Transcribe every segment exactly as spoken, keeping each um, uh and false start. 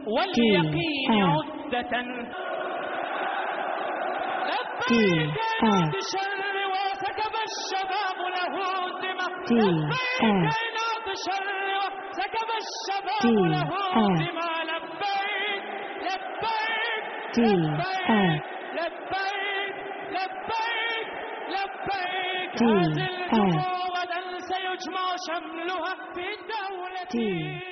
واليقين عدة. لبيك نادي الشر وسكب الشباب له الدماء. لبيك نادي الشر وسكب الشباب له الدماء. لبيك لبيك لبيك لبيك لبيك لبيك. هذه الجموع غدا سيجمع شملها في دولتي.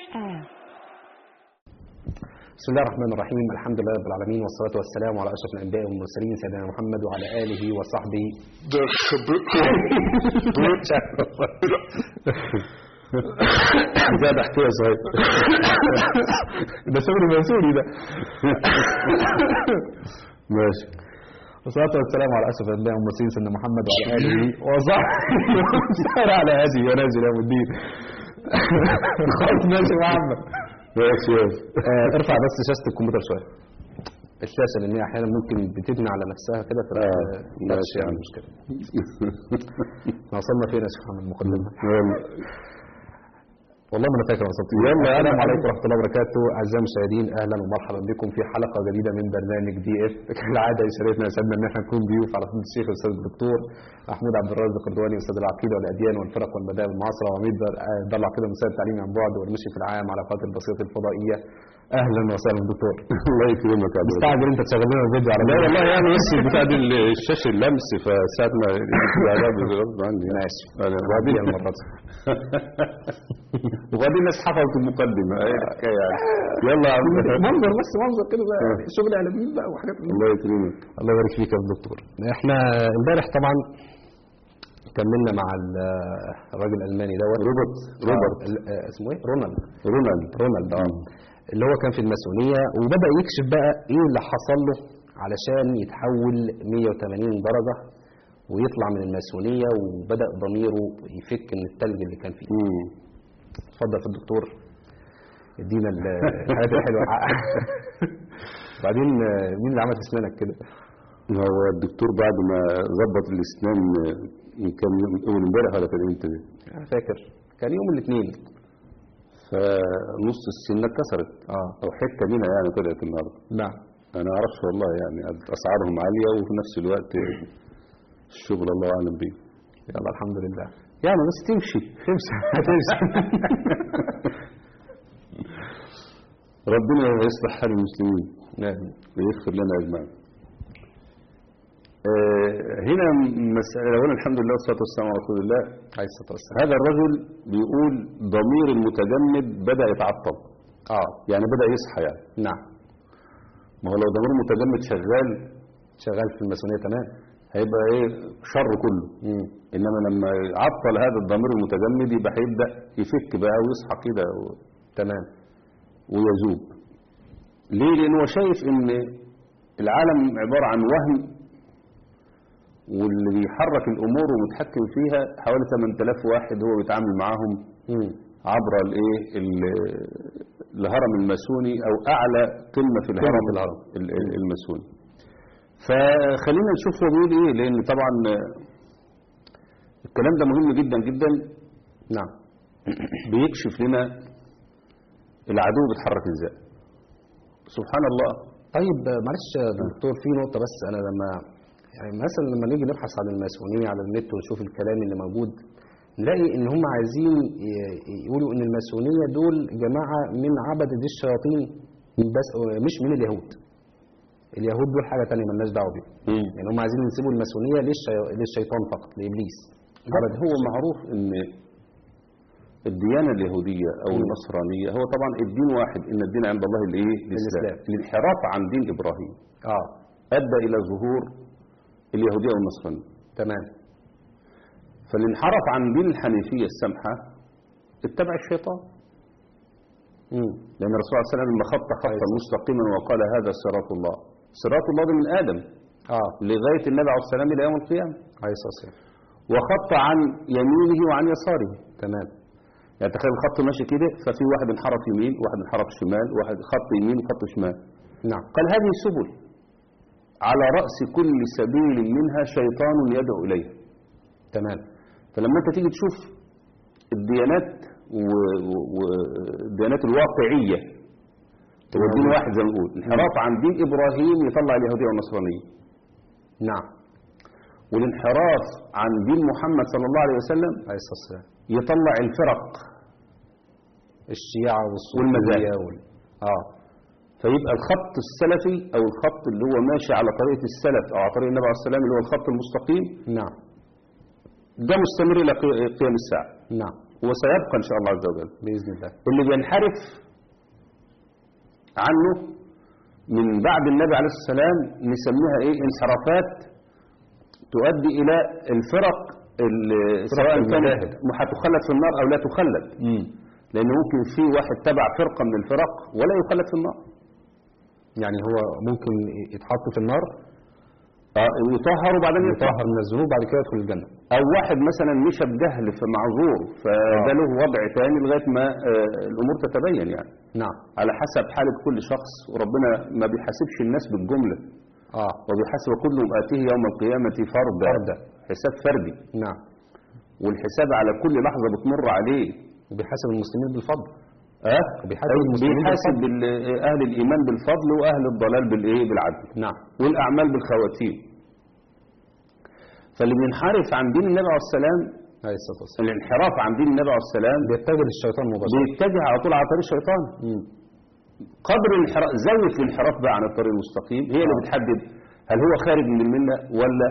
بسم الله الرحمن الرحيم. الحمد لله رب العالمين، والصلاة والسلام على أشرف الأنبياء والمرسلين سيدنا محمد وعلى آله وصحبه. ده ضحكيه صحيح. ده شغل منسوري ده. ماشي. والصلاة والسلام على أشرف الأنبياء والمرسلين سيدنا محمد وعلى آله وصحبه على هذه ونازل يوم الدين. خلاص ماشي محمد. ماشي. ارفع بس شاشة الكمبيوتر شوية. الشاشة لأن هي أحيانا ممكن بتبني على نفسها كده ف ماشي يعني مشكلة. احنا وصلنا فين يا شيخ محمد المقدمة؟ والله ما انا فاكر وصلت فين. السلام عليكم ورحمة الله وبركاته أعزائي المشاهدين، أهلا ومرحبا بكم في حلقة جديدة من برنامج دي اف. كالعادة يشرفنا يسعدنا إن احنا نكون ضيوف على فضيلة الشيخ الأستاذ الدكتور محمود عبد الرازق القردواني، أستاذ العقيدة والأديان والفرق والمذاهب المعاصرة، وعميد دار العقيدة مساعد التعليم عن بعد والمشرف العام على قناة البصيرة الفضائية. اهلا وسهلا دكتور. الله يكرمك يا مستعجل انت تشغل لنا الفيديو على لا والله يعني بس بتاع الشاشه اللمس فساعه ما العذاب غصب عني. ماشي وبعدين المره دي وبعدين الناس حفظت المقدمه ايه الحكايه يعني. يلا يا عم منظر بس منظر كده بقى شغل اعلاميين بقى وحاجات. الله يكرمك. الله يبارك فيك يا دكتور. احنا امبارح طبعا كملنا مع الراجل الالماني دوت روبرت روبرت اسمه ايه رونالد رونالد رونالد اه اللي هو كان في الماسونية وبدأ يكشف بقى ايه اللي حصل له علشان يتحول مية وتمانين درجة ويطلع من الماسونية، وبدأ ضميره يفك من التلج اللي كان فيه. اتفضل في الدكتور ادينا الحاجات الحلوة. بعدين مين اللي عمل في اسنانك كده؟ هو الدكتور بعد ما ظبط الاسنان كان اول امبارح ولا كان امتى؟ انا فاكر كان يوم الاثنين، فنص السنة اتكسرت اه او حته منها يعني طلعت النهارده. نعم. انا ما اعرفش والله يعني اسعارهم عاليه وفي نفس الوقت الشغل الله اعلم بيه. يلا الحمد لله يعني بس تمشي تمشي هتمشي. ربنا يصلح حال المسلمين. نعم. ويغفر لنا اجمعين. آه هنا مسألة أولا الحمد لله والصلاة والسلام على رسول الله عليه الصلاة والسلام. هذا الرجل بيقول ضمير المتجمد بدأ يتعطل. اه يعني بدأ يصحى يعني. نعم. ما هو لو ضمير المتجمد شغال شغال في الماسونية تمام هيبقى ايه شر كله. مم. انما لما يعطل هذا الضمير المتجمد يبقى هيبدأ يفك بقى ويصحى كده و... تمام ويذوب. ليه؟ لأنه هو شايف ان العالم عبارة عن وهم، واللي بيحرك الامور ومتحكم فيها حوالي ثمانية آلاف واحد هو بيتعامل معاهم مم. عبر الايه الهرم الماسوني او اعلى قمه في الهرم الهرم الماسوني. فخلينا نشوف هو بيقول ايه، لان طبعا الكلام ده مهم جدا جدا. نعم. بيكشف لنا العدو بيتحرك ازاي. سبحان الله. طيب معلش يا دكتور في نقطه بس، انا لما يعني مثلا لما نيجي نبحث عن الماسونية على النت ونشوف الكلام اللي موجود نلاقي ان هم عايزين يقولوا ان الماسونية دول جماعة من عبدة الشياطين بس مش من اليهود. اليهود دول حاجة تانية مالناش دعوة بيهم. يعني هم عايزين ينسبوا الماسونية للشي... للشيطان فقط، لإبليس. عبد هو معروف ان الديانة اليهودية او النصرانية هو طبعا الدين واحد، ان الدين عند الله الايه؟ الاسلام. الانحراف عن دين ابراهيم اه ادى الى ظهور اليهودية والنصرانية. تمام. فالانحرف عن دين الحنيفية السمحة اتبع الشيطان. مم. لأن الرسول صلى الله عليه وسلم لما خط خطا مستقيما وقال هذا صراط الله، صراط الله ده من آدم اه لغاية النبي عليه الصلاة والسلام إلى يوم القيامة. عليه الصلاة والسلام. وخط عن يمينه وعن يساره. تمام. يعني تخيل الخط ماشي كده ففي واحد انحرف يمين واحد انحرف شمال واحد خط يمين وخط شمال. نعم. قال هذه سبل على رأس كل سبيل منها شيطان يدعو إليه. تمام. فلما انت تيجي تشوف الديانات والديانات الواقعية هو الدين واحد زي ما نقول. الانحراف عن دين إبراهيم يطلع اليهودية والنصرانية. نعم. والانحراف عن دين محمد صلى الله عليه وسلم عليه الصلاة والسلام يطلع الفرق الشيعة والمذاهب وال... اه فيبقى الخط السلفي او الخط اللي هو ماشي على طريقة السلف او على طريق النبي عليه السلام اللي هو الخط المستقيم. نعم. ده مستمر الى قيام الساعة. نعم. وسيبقى ان شاء الله عز وجل. بإذن الله. اللي بينحرف عنه من بعد النبي عليه الصلاة والسلام نسميها ايه انحرافات تؤدي الى الفرق اللي سواء كانت هتخلد في النار او لا تخلد. امم لان ممكن في واحد تبع فرقة من الفرق ولا يخلد في النار. يعني هو ممكن يتحط في النار اه ويطهر وبعدين يطهر من الذنوب بعد كده يدخل الجنة. او واحد مثلا مشى بجهل فمعذور فده له وضع تاني لغاية ما آه الامور تتبين يعني. نعم. على حسب حالة كل شخص وربنا ما بيحاسبش الناس بالجملة. اه وبيحاسب كلهم آتيه يوم القيامة فردا. فردا. حساب فردي. نعم. والحساب على كل لحظة بتمر عليه. وبيحاسب المسلمين بالفضل. اه وبيحاسب المسلمين بيحاسب بالفضل. اهل الايمان بالفضل واهل الضلال بالايه بالعدل. نعم. والاعمال بالخواتيم. فاللي بينحرف عن دين النبي عليه السلام عليه الصلاة والسلام الانحراف عن دين النبي عليه السلام بيتجه للشيطان مباشرة. بيتجه على طول على طريق الشيطان. مم. قدر الانحراف زاوية الانحراف بقى عن الطريق المستقيم هي اللي بتحدد هل هو خارج من الملة ولا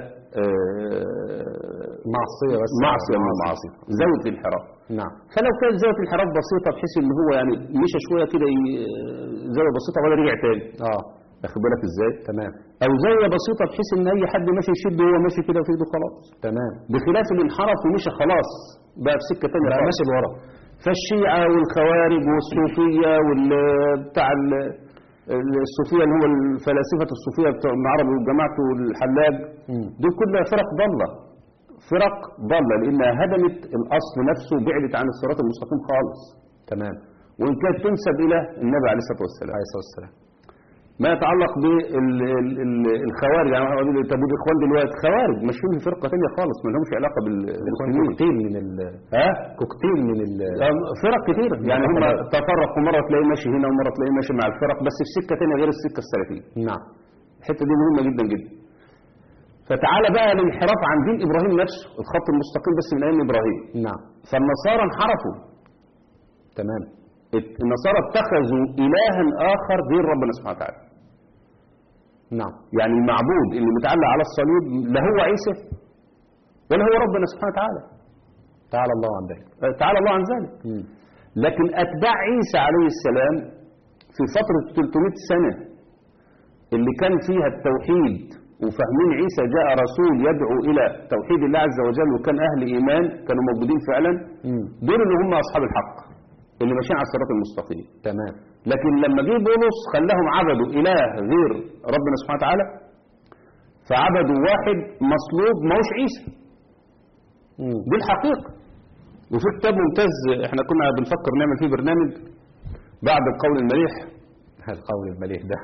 آه معصية بس معصية من المعاصي. زاوية الانحراف. نعم. فلو كانت زاوية الانحراف بسيطة بحيث ان هو يعني مشى شوية كده زاوية بسيطة ولا رجع تاني. اه واخد بالك ازاي؟ تمام. او زاوية بسيطة بحيث ان اي حد ماشي يشد وهو ماشي كده في ايده خلاص. تمام. بخلاف اللي انحرف ومشى خلاص بقى في سكة تانية بقى ماشي لورا. فالشيعة والخوارج والصوفية والبتاع الصوفية اللي هو الفلاسفة الصوفية بتوع ابن عربي وجماعته والحلاج دول كلها فرق ضالة. فرق ضالة لانها هدمت الاصل نفسه وبعدت عن الصراط المستقيم خالص. تمام. وان كانت تنسب الى النبي عليه الصلاة والسلام. عليه الصلاة والسلام. ما يتعلق بالخوارج يعني طب الاخوان دلوقتي خوارج ماشيين في فرقه ثانيه خالص ما لهمش علاقه بالمسلمين. كوكتيل من ال ها كوكتيل من ال فرق كثيره يعني هم تفرقوا مره تلاقيه ماشي هنا ومره تلاقيه ماشي مع الفرق بس في سكه ثانيه غير السكه السلفيه. نعم. الحته دي مهمه جدا جدا. فتعالى بقى الانحراف عن دين ابراهيم نفسه الخط المستقيم بس من ايام ابراهيم. نعم. فالنصارى انحرفوا. تمام. النصارى اتخذوا الها اخر غير ربنا سبحانه وتعالى. نعم. يعني المعبود اللي متعلق على الصليب لا هو عيسى ولا هو ربنا سبحانه وتعالى. تعالى الله عن ذلك. تعالى الله عن ذلك. مم. لكن أتباع عيسى عليه السلام في فترة ثلاثمائة سنة اللي كان فيها التوحيد وفاهمين عيسى جاء رسول يدعو إلى توحيد الله عز وجل وكان أهل إيمان كانوا موجودين فعلا. مم. دول اللي هم أصحاب الحق اللي ماشيين على الصراط المستقيم. تمام. لكن لما جه بولس خلاهم عبدوا إله غير ربنا سبحانه وتعالى فعبدوا واحد مصلوب ما هوش عيسى. دي الحقيقة. وفي كتاب ممتاز احنا كنا بنفكر نعمل فيه برنامج بعد القول المليح. القول المليح ده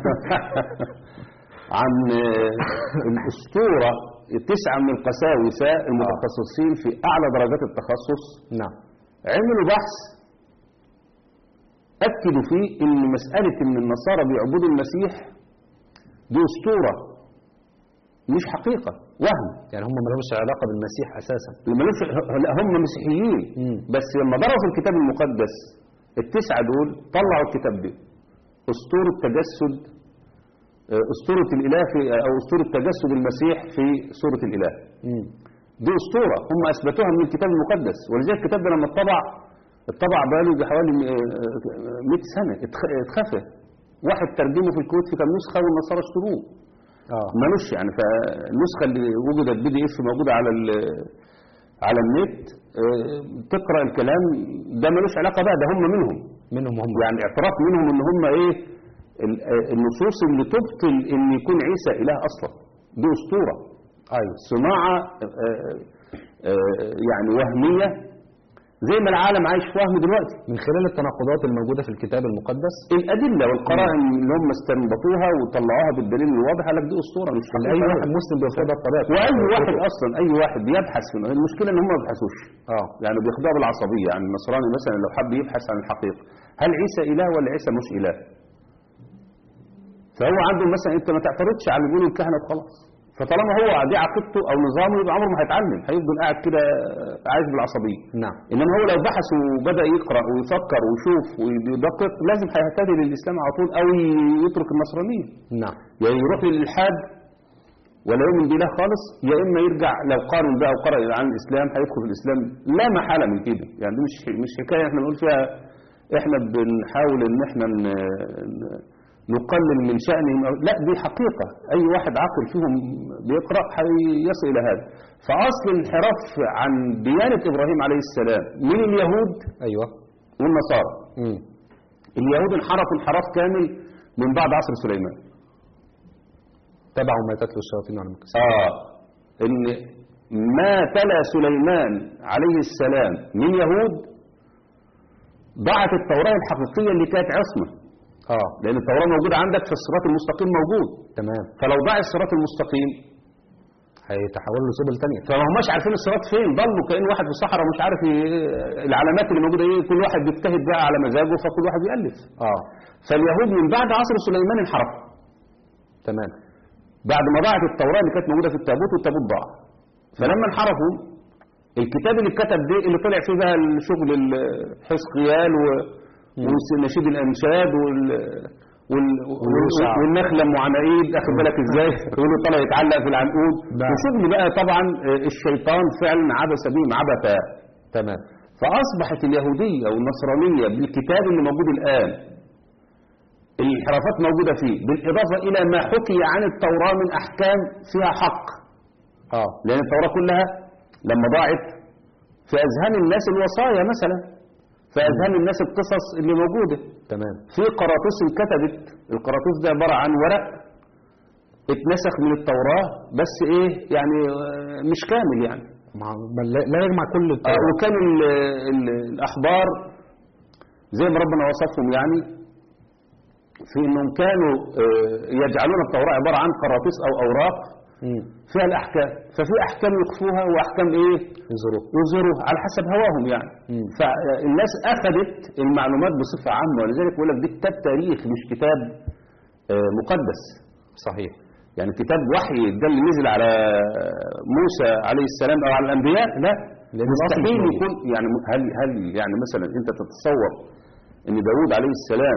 عن الأسطورة تسعة من القساوسة المتخصصين في أعلى درجات التخصص. نعم. عملوا بحث أكدوا فيه إن مسألة إن النصارى بيعبدوا المسيح دي أسطورة مش حقيقة وهم. يعني هم ما لهمش علاقة بالمسيح أساسا. هم مسيحيين. مم. بس لما درسوا الكتاب المقدس التسعة دول طلعوا الكتاب ده أسطورة تجسد أسطورة الإله في أو أسطورة تجسد المسيح في سورة الإله. مم. دي أسطورة هم أثبتوها من الكتاب المقدس ولذلك الكتاب ده لما اتطبع اتطبع بقاله بحوالي مئة سنة اتخفى. واحد ترجمه في الكويت في كام نسخة والنصارى اشتروه. اه مالوش يعني فالنسخة اللي وجدت بي دي اف موجودة على على النت تقرأ الكلام ده مالوش علاقة بقى ده هم منهم منهم هم يعني اعتراف منهم ان هم ايه النصوص اللي تبطل ان يكون عيسى اله اصلا دي اسطورة. ايوه صناعة يعني وهمية زي ما العالم عايش في وهم دلوقتي من خلال التناقضات الموجودة في الكتاب المقدس. الأدلة والقرائن اللي هم استنبطوها وطلعوها بالدليل الواضح قال لك دي أسطورة مش أي واحد مسلم بياخدها بطبيعته. وأي واحد أصلا أي واحد بيبحث في المشكلة إن هم ما بيبحثوش. اه يعني بياخدوها بالعصبية يعني النصراني مثلا لو حب يبحث عن الحقيقة هل عيسى إله ولا عيسى مش إله؟ فهو عنده مثلا انت ما تعترضش على اللي بيقوله الكهنه وخلاص، فطالما هو دي عقيدته او نظامه يبقى عمره ما هيتعلم، هيفضل قاعد كده عايش بالعصبيه. نعم. انما هو لو بحث وبدا يقرا ويفكر ويشوف ويدقق لازم هيهتدي للاسلام على طول او يترك النصرانيه. نعم. يا يروح للالحاد ولا يؤمن بالله خالص، يا اما يرجع لو قارن بقى وقرأ عن الاسلام هيدخل في الاسلام لا محاله من كده. يعني دي مش مش حكايه احنا بنقول فيها احنا بنحاول ان احنا نقلل من شأنهم، لا دي حقيقة أي واحد عاقل فيهم بيقرأ هيصل إلى هذا. فأصل الانحراف عن ديانة إبراهيم عليه السلام من اليهود أيوة والنصارى. مم. اليهود انحرفوا انحراف كامل من بعد عصر سليمان، تبعوا ما تتلو الشياطين على الملك. آه إن ما تلا سليمان عليه السلام من يهود ضاعت التوراة الحقيقية اللي كانت عصمة. اه لأن التوراة موجودة عندك في الصراط المستقيم موجود. تمام. فلو ضاع الصراط المستقيم هيتحولوا لسبل تانية. فما هماش عارفين الصراط فين، ضلوا كأن واحد في الصحراء مش عارف ي... العلامات اللي موجودة ايه، كل واحد بيجتهد بقى على مزاجه فكل واحد يألف. اه فاليهود من بعد عصر سليمان انحرفوا. تمام. بعد ما ضاعت التوراة اللي كانت موجودة في التابوت والتابوت ضاع. فلما انحرفوا الكتاب اللي اتكتب ده اللي طلع فيه بقى الشغل الحزقيال و... ونشيد الانشاد وال وال والنخل ام عناقيد، اخد بالك ازاي؟ يقولوا طلع يتعلق في العنقود وشغل بقى. طبعا الشيطان فعلا عبث بهم عبثا. تمام. فاصبحت اليهوديه والنصرانيه بالكتاب اللي موجود الان الانحرافات موجوده فيه، بالاضافه الى ما حكي عن التوراه من احكام فيها حق. اه لان التوراه كلها لما ضاعت في اذهان الناس الوصايا مثلا، في اذهان الناس القصص اللي موجوده. تمام. في قراطيس انكتبت، القراطيس ده عباره عن ورق اتنسخ من التوراه بس ايه يعني مش كامل يعني. مع... لا يجمع كل التوراه. آه وكان ال ال الاحبار زي ما ربنا وصفهم يعني في انهم كانوا يجعلون التوراه عباره عن قراطيس او اوراق مم. فيها الأحكام، ففي أحكام يخفوها وأحكام إيه؟ يظهروها يظهروها على حسب هواهم يعني. مم. فالناس أخذت المعلومات بصفة عامة، ولذلك يقول لك دي كتاب تاريخ مش كتاب مقدس. صحيح. يعني كتاب وحي ده اللي نزل على موسى عليه السلام أو على الأنبياء، لا مستحيل يكون. يعني هل هل يعني مثلا أنت تتصور إن داوود عليه السلام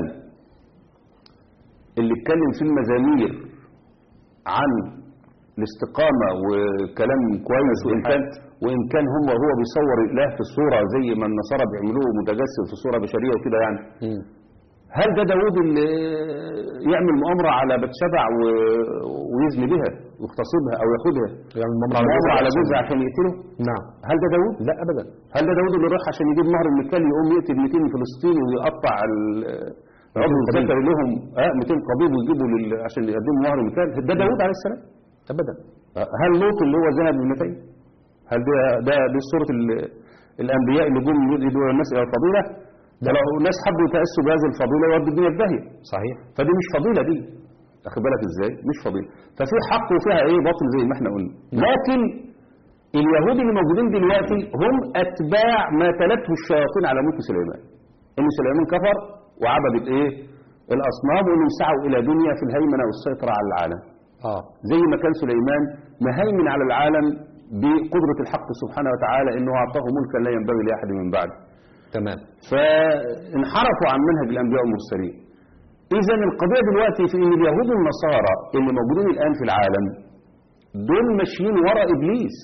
اللي اتكلم في المزامير عن الاستقامة وكلام كويس، وإن كان وإن كان هو هو بيصور الله في الصورة زي ما النصارى بيعملوه متجسد في صورة بشرية وكده يعني. م. هل ده داوود اللي يعمل مؤامرة على بتشبع ويزني بها ويغتصبها أو ياخدها؟ يعني مؤامرة على جوزها عشان يقتله؟ نعم. هل ده داوود؟ لا أبدا. هل ده داوود اللي راح عشان يجيب مهر المكال يقوم يقتل مئتين فلسطيني ويقطع العضو الذكري لهم اه مئتين قضيب ويجيبوا لل... عشان يقدموا مهر المكال؟ ده داوود عليه السلام؟ أبدا. هل لوط اللي هو ذهب بابنتين؟ هل ده ده دي صورة الأنبياء اللي جم يدعوا الناس إلى الفضيلة؟ ده لو الناس حبوا يتأسوا بهذه الفضيلة يودوا الدنيا في داهية. صحيح. فدي مش فضيلة دي. أخد بالك إزاي؟ مش فضيلة. ففي حق وفيها إيه باطل زي ما إحنا قلنا. لكن اليهود اللي موجودين دلوقتي هم أتباع ما تلته الشياطين على ملك سليمان. إن سليمان كفر وعبدت إيه؟ الأصنام، وإنهم سعوا إلى دنيا في الهيمنة والسيطرة على العالم. آه. زي ما كان سليمان مهيمن على العالم بقدرة الحق سبحانه وتعالى إنه أعطاه ملكا لا ينبغي لأحد من بعده. تمام. فانحرفوا عن منهج الأنبياء والمرسلين. إذن القضية دلوقتي في إن اليهود والنصارى اللي موجودين الآن في العالم دول ماشيين وراء إبليس.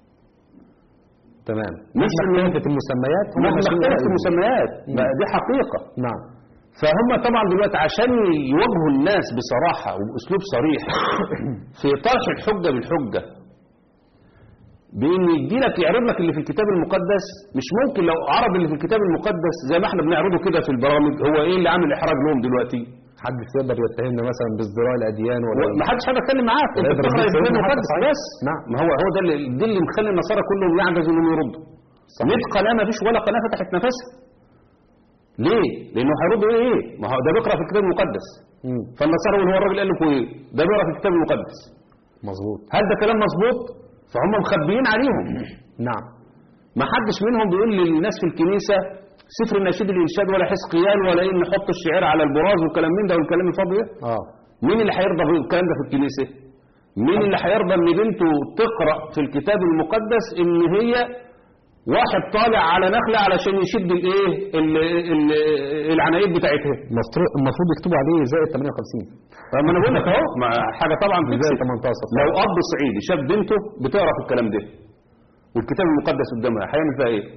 تمام. مش اختلفت المسميات، هم اختلفت المسميات، دي حقيقة. نعم. فهم طبعا دلوقتي عشان يواجهوا الناس بصراحة وبأسلوب صريح في طرح الحجة بالحجة، بإن يجي لك يعرض لك اللي في الكتاب المقدس. مش ممكن لو عرض اللي في الكتاب المقدس زي ما احنا بنعرضه كده في البرامج، هو ايه اللي عامل احراج لهم دلوقتي؟ حد يقدر يتهمنا مثلا بازدراء الاديان ولا ما حدش حد يتكلم معاك، انت بتقرا الكتاب المقدس بس. نعم. ما هو هو ده اللي دي اللي مخلي النصارى كلهم يعجزوا انهم يردوا. مية قناه ما فيش ولا قناه فتحت نفسها. ليه؟ لانه هيردوا ايه ايه؟ ما هو ده بيقرا في الكتاب المقدس. امم فالنصارى هو الراجل قال لكم ايه؟ ده بيقرا في الكتاب المقدس. مظبوط. هل ده كلام مظبوط؟ فهم مخبيين عليهم. نعم. ما حدش منهم بيقول للناس في الكنيسة سفر النشيد الإنشاد ولا حزقيال ولا إيه نحط الشعير على البراز والكلام من ده والكلام الفاضي ده. اه مين اللي هيرضى بالكلام ده في الكنيسة؟ مين اللي هيرضى ان بنته تقرأ في الكتاب المقدس ان هي واحد طالع على نخلة علشان يشد الايه ال- ال- العنايات بتاعتها؟ المفروض المفروض يكتبوا عليه زائد ثمانية وخمسين ما انا بقول لك اهو مع حاجه طبعا زائد تكسب. تمنتاشر. لو اب صعيدي شاف بنته بتقرا في الكلام ده والكتاب المقدس قدامها هيعمل فيها ايه؟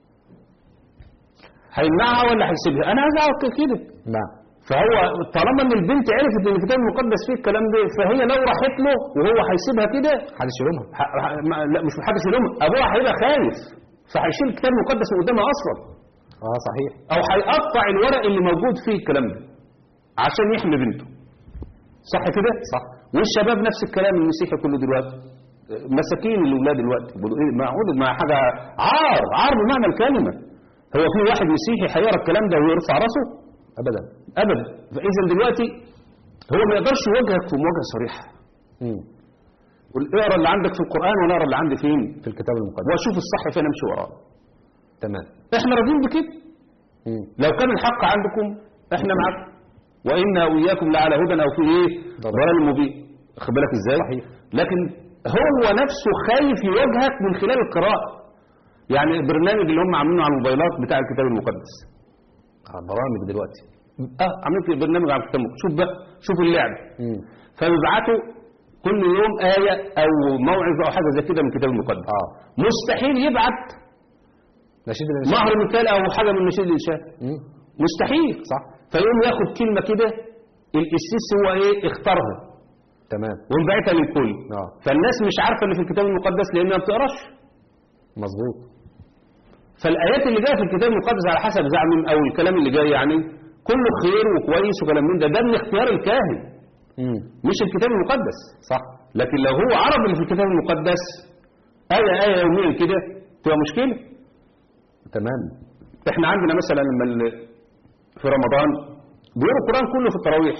هيمنعها ولا هيسيبها؟ انا عايز اقعد كده. نعم. فهو طالما ان البنت عرفت ان الكتاب المقدس فيه الكلام ده فهي لو راحت له وهو هيسيبها كده محدش يلومها. ح- ح- ما- لا مش محدش يلومها، ابوها هيبقى خايف فهيشيل الكتاب المقدس من قدامها اصلا، اه صحيح. او هيقطع الورق اللي موجود فيه الكلام ده عشان يحمي بنته. صح كده؟ صح. والشباب نفس الكلام المسيحي كله دلوقتي مساكين الاولاد دلوقتي بيقولوا ايه معقول مع حاجه عار عار بمعنى الكلمه. هو في واحد مسيحي هيقرا الكلام ده ويرفع راسه؟ ابدا. ابدا. فاذا دلوقتي هو ما يقدرش يواجهك في مواجهه صريحه. امم قول اقرا اللي عندك في القران وانا اقرا اللي عندي فين في الكتاب المقدس. واشوف الصح فين امشي وراه. تمام. احنا راضيين بكده. امم لو كان الحق عندكم احنا معاكم وإنا وإياكم لعلى هدى أو في إيه ضلال مبين. خد بالك إزاي؟ صحيح. لكن هو نفسه خايف يواجهك من خلال القراءة. يعني البرنامج اللي هم عاملينه على الموبايلات بتاع الكتاب المقدس. آه، برامج دلوقتي. اه عاملين في برنامج على الكتاب المقدس. شوف بقى شوف اللعب. امم فبيبعتوا كل يوم آية أو موعظة أو حاجة زي كده من الكتاب المقدس. اه مستحيل يبعت نشيد الانشاء. مهر مثال أو حاجة من نشيد الإنشاء. امم مستحيل. صح. فيقوم ياخد كلمة كده القسيس هو ايه اختارها تمام. وانبعتها للكل. اه فالناس مش عارفة اللي في الكتاب المقدس لأنها ما بتقراش. مظبوط. فالآيات اللي جاية في الكتاب المقدس على حسب زعمهم أو الكلام اللي جاي يعني كله خير وكويس وكلام من ده ده من اختيار الكاهن امم مش الكتاب المقدس. صح. لكن لو هو عرف اللي في الكتاب المقدس آية آية يوميا كده تبقى مشكلة. تمام. احنا عندنا مثلا لما ال- في رمضان بيقروا القرآن كله في التراويح.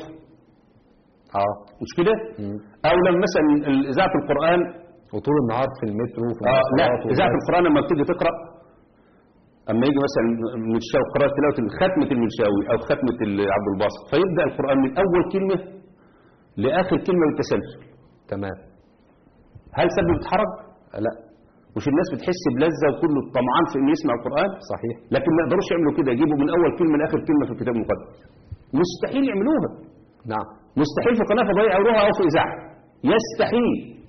اه مش كده؟ مم. أو لما مثلا إذاعة القرآن وطول النهار في المترو وفي آه لا المواصلات إذاعة والناس. القرآن لما بتيجي تقرأ أما يجي مثلا المنشاوي قراءة تلاوة ختمة المنشاوي أو ختمة ال- عبد الباسط فيبدأ القرآن من أول كلمة لآخر كلمة بالتسلسل. تمام. هل سبب حرج؟ لا. مش الناس بتحس بلذة وكله طمعان في إنه يسمع القرآن؟ صحيح. لكن ما يقدروش يعملوا كده يجيبوا من أول كلمة لآخر كلمة في الكتاب المقدس. مستحيل يعملوها. نعم. مستحيل في قناة فضائية يعملوها أو في إذاعة. يستحيل.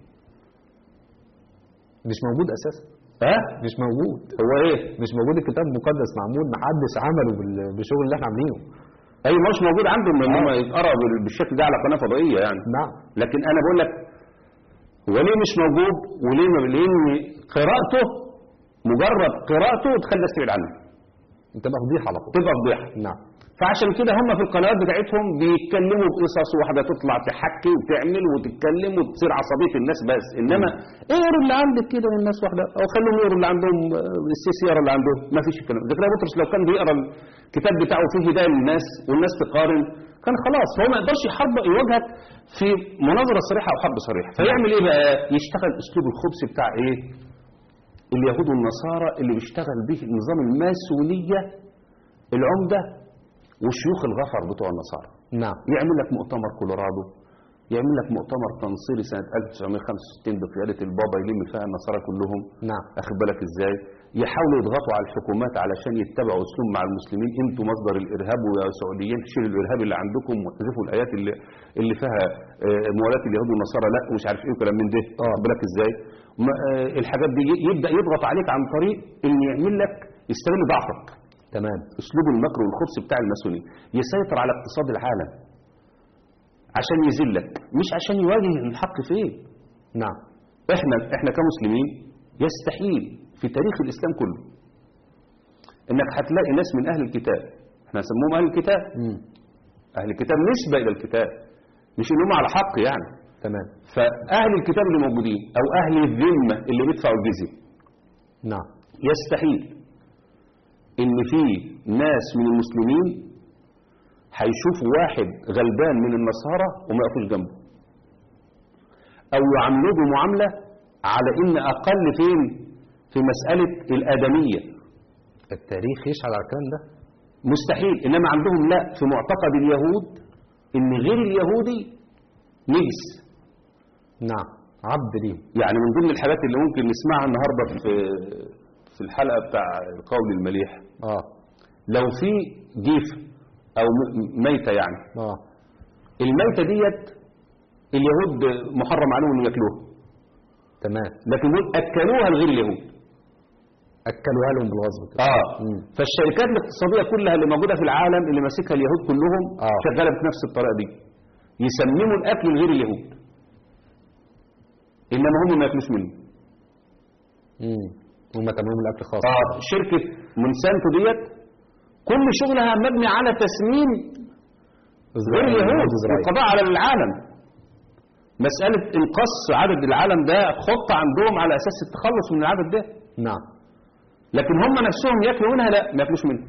مش موجود اساسا. ها؟ مش موجود. هو إيه؟ مش موجود الكتاب المقدس معمول محدش عمله بال- بالشغل اللي احنا عاملينه. أي مش موجود عندهم إن هم آه. يتقرأ بال- بالشكل ده على قناة فضائية يعني. نعم. لكن أنا بقول لك هو ليه مش موجود وليه ما لأن قراءته مجرد قراءته تخلي الناس تبعد عنه. تبقى فضيحه على طول. تبقى فضيحة. نعم. فعشان كده هم في القنوات بتاعتهم بيتكلموا بقصص واحدة تطلع تحكي وتعمل وتتكلم وتصير عصبية الناس بس انما اقروا اللي عندك كده والناس واحدة او خليهم يقروا اللي عندهم آه، السيسي يقرا اللي عندهم ما فيش الكلام ده. كده بطرس لو كان بيقرا الكتاب بتاعه فيه هداية للناس والناس تقارن كان خلاص هو ما يقدرش يحارب يواجهك في مناظرة صريحة او حرب صريحة. فيعمل ايه بقى؟ يشتغل اسلوب الخبز بتاع ايه؟ اليهود والنصارى اللي بيشتغل به نظام الماسونية العمدة وشيوخ الغفر بتوع النصارى. نعم. يعمل لك مؤتمر كولورادو يعمل لك مؤتمر تنصيري سنة ألف وتسعمائة وخمسة وستين بقيادة البابا يلم فيها النصارى كلهم. نعم. أخد بالك إزاي يحاولوا يضغطوا على الحكومات علشان يتبعوا أسلوب مع المسلمين انتوا مصدر الإرهاب ويا سعوديين تشيلوا الإرهاب اللي عندكم وتحذفوا الآيات اللي اللي فيها آه، موالاه اليهود والنصارى لا ومش عارف إيه وكلام من ده. آه. أخد بالك إزاي ما- آه، الحاجات دي يبدأ يضغط عليك عن طريق إن يعمل لك يستغل ضعفك. تمام. اسلوب المكر والخبث بتاع الماسوني يسيطر على اقتصاد العالم عشان يذلك مش عشان يواجه الحق فين. نعم. احنا احنا كمسلمين يستحيل في تاريخ الاسلام كله انك هتلاقي ناس من اهل الكتاب احنا نسموهم اهل الكتاب. مم. اهل الكتاب نسبة الى الكتاب مش انهم على حق يعني. تمام. فاهل الكتاب اللي موجودين او اهل الذمة اللي بيدفعوا الجزية نعم. يستحيل ان في ناس من المسلمين هيشوفوا واحد غلبان من النصارى وما يقفوش جنبه او يعاملوه بمعاملة على ان اقل فين في مسألة الادمية. التاريخ يشهد على الكلام ده. مستحيل. انما عندهم لا في معتقد اليهود ان غير اليهودي نجس. نعم، عبد ليه. يعني من ضمن الحاجات اللي ممكن نسمعها النهارده في في الحلقه بتاع القول المليح، اه لو في جيف او م- ميته يعني، اه الميته ديت اليهود محرم عليهم ان ياكلوها، تمام، لكن دول اكلوها لغير اليهود. اكلوها لهم بالغصب كده. اه مم. فالشركات الاقتصاديه كلها اللي موجوده في العالم اللي ماسكها اليهود كلهم آه. شغاله بنفس الطريقه دي، يسمموا الاكل لغير اليهود، انما هم ما ياكلوش منه. امم هم كانوا لهم الاكل خاص. اه شركه مونسانتو ديت كل شغلها مبني على تسميم غير اليهود والقضاء على العالم. مساله انقاص عدد العالم ده خطه عندهم على اساس التخلص من العدد ده، نعم، لكن هم نفسهم ياكلوا منها لا ما ياكلوش منها.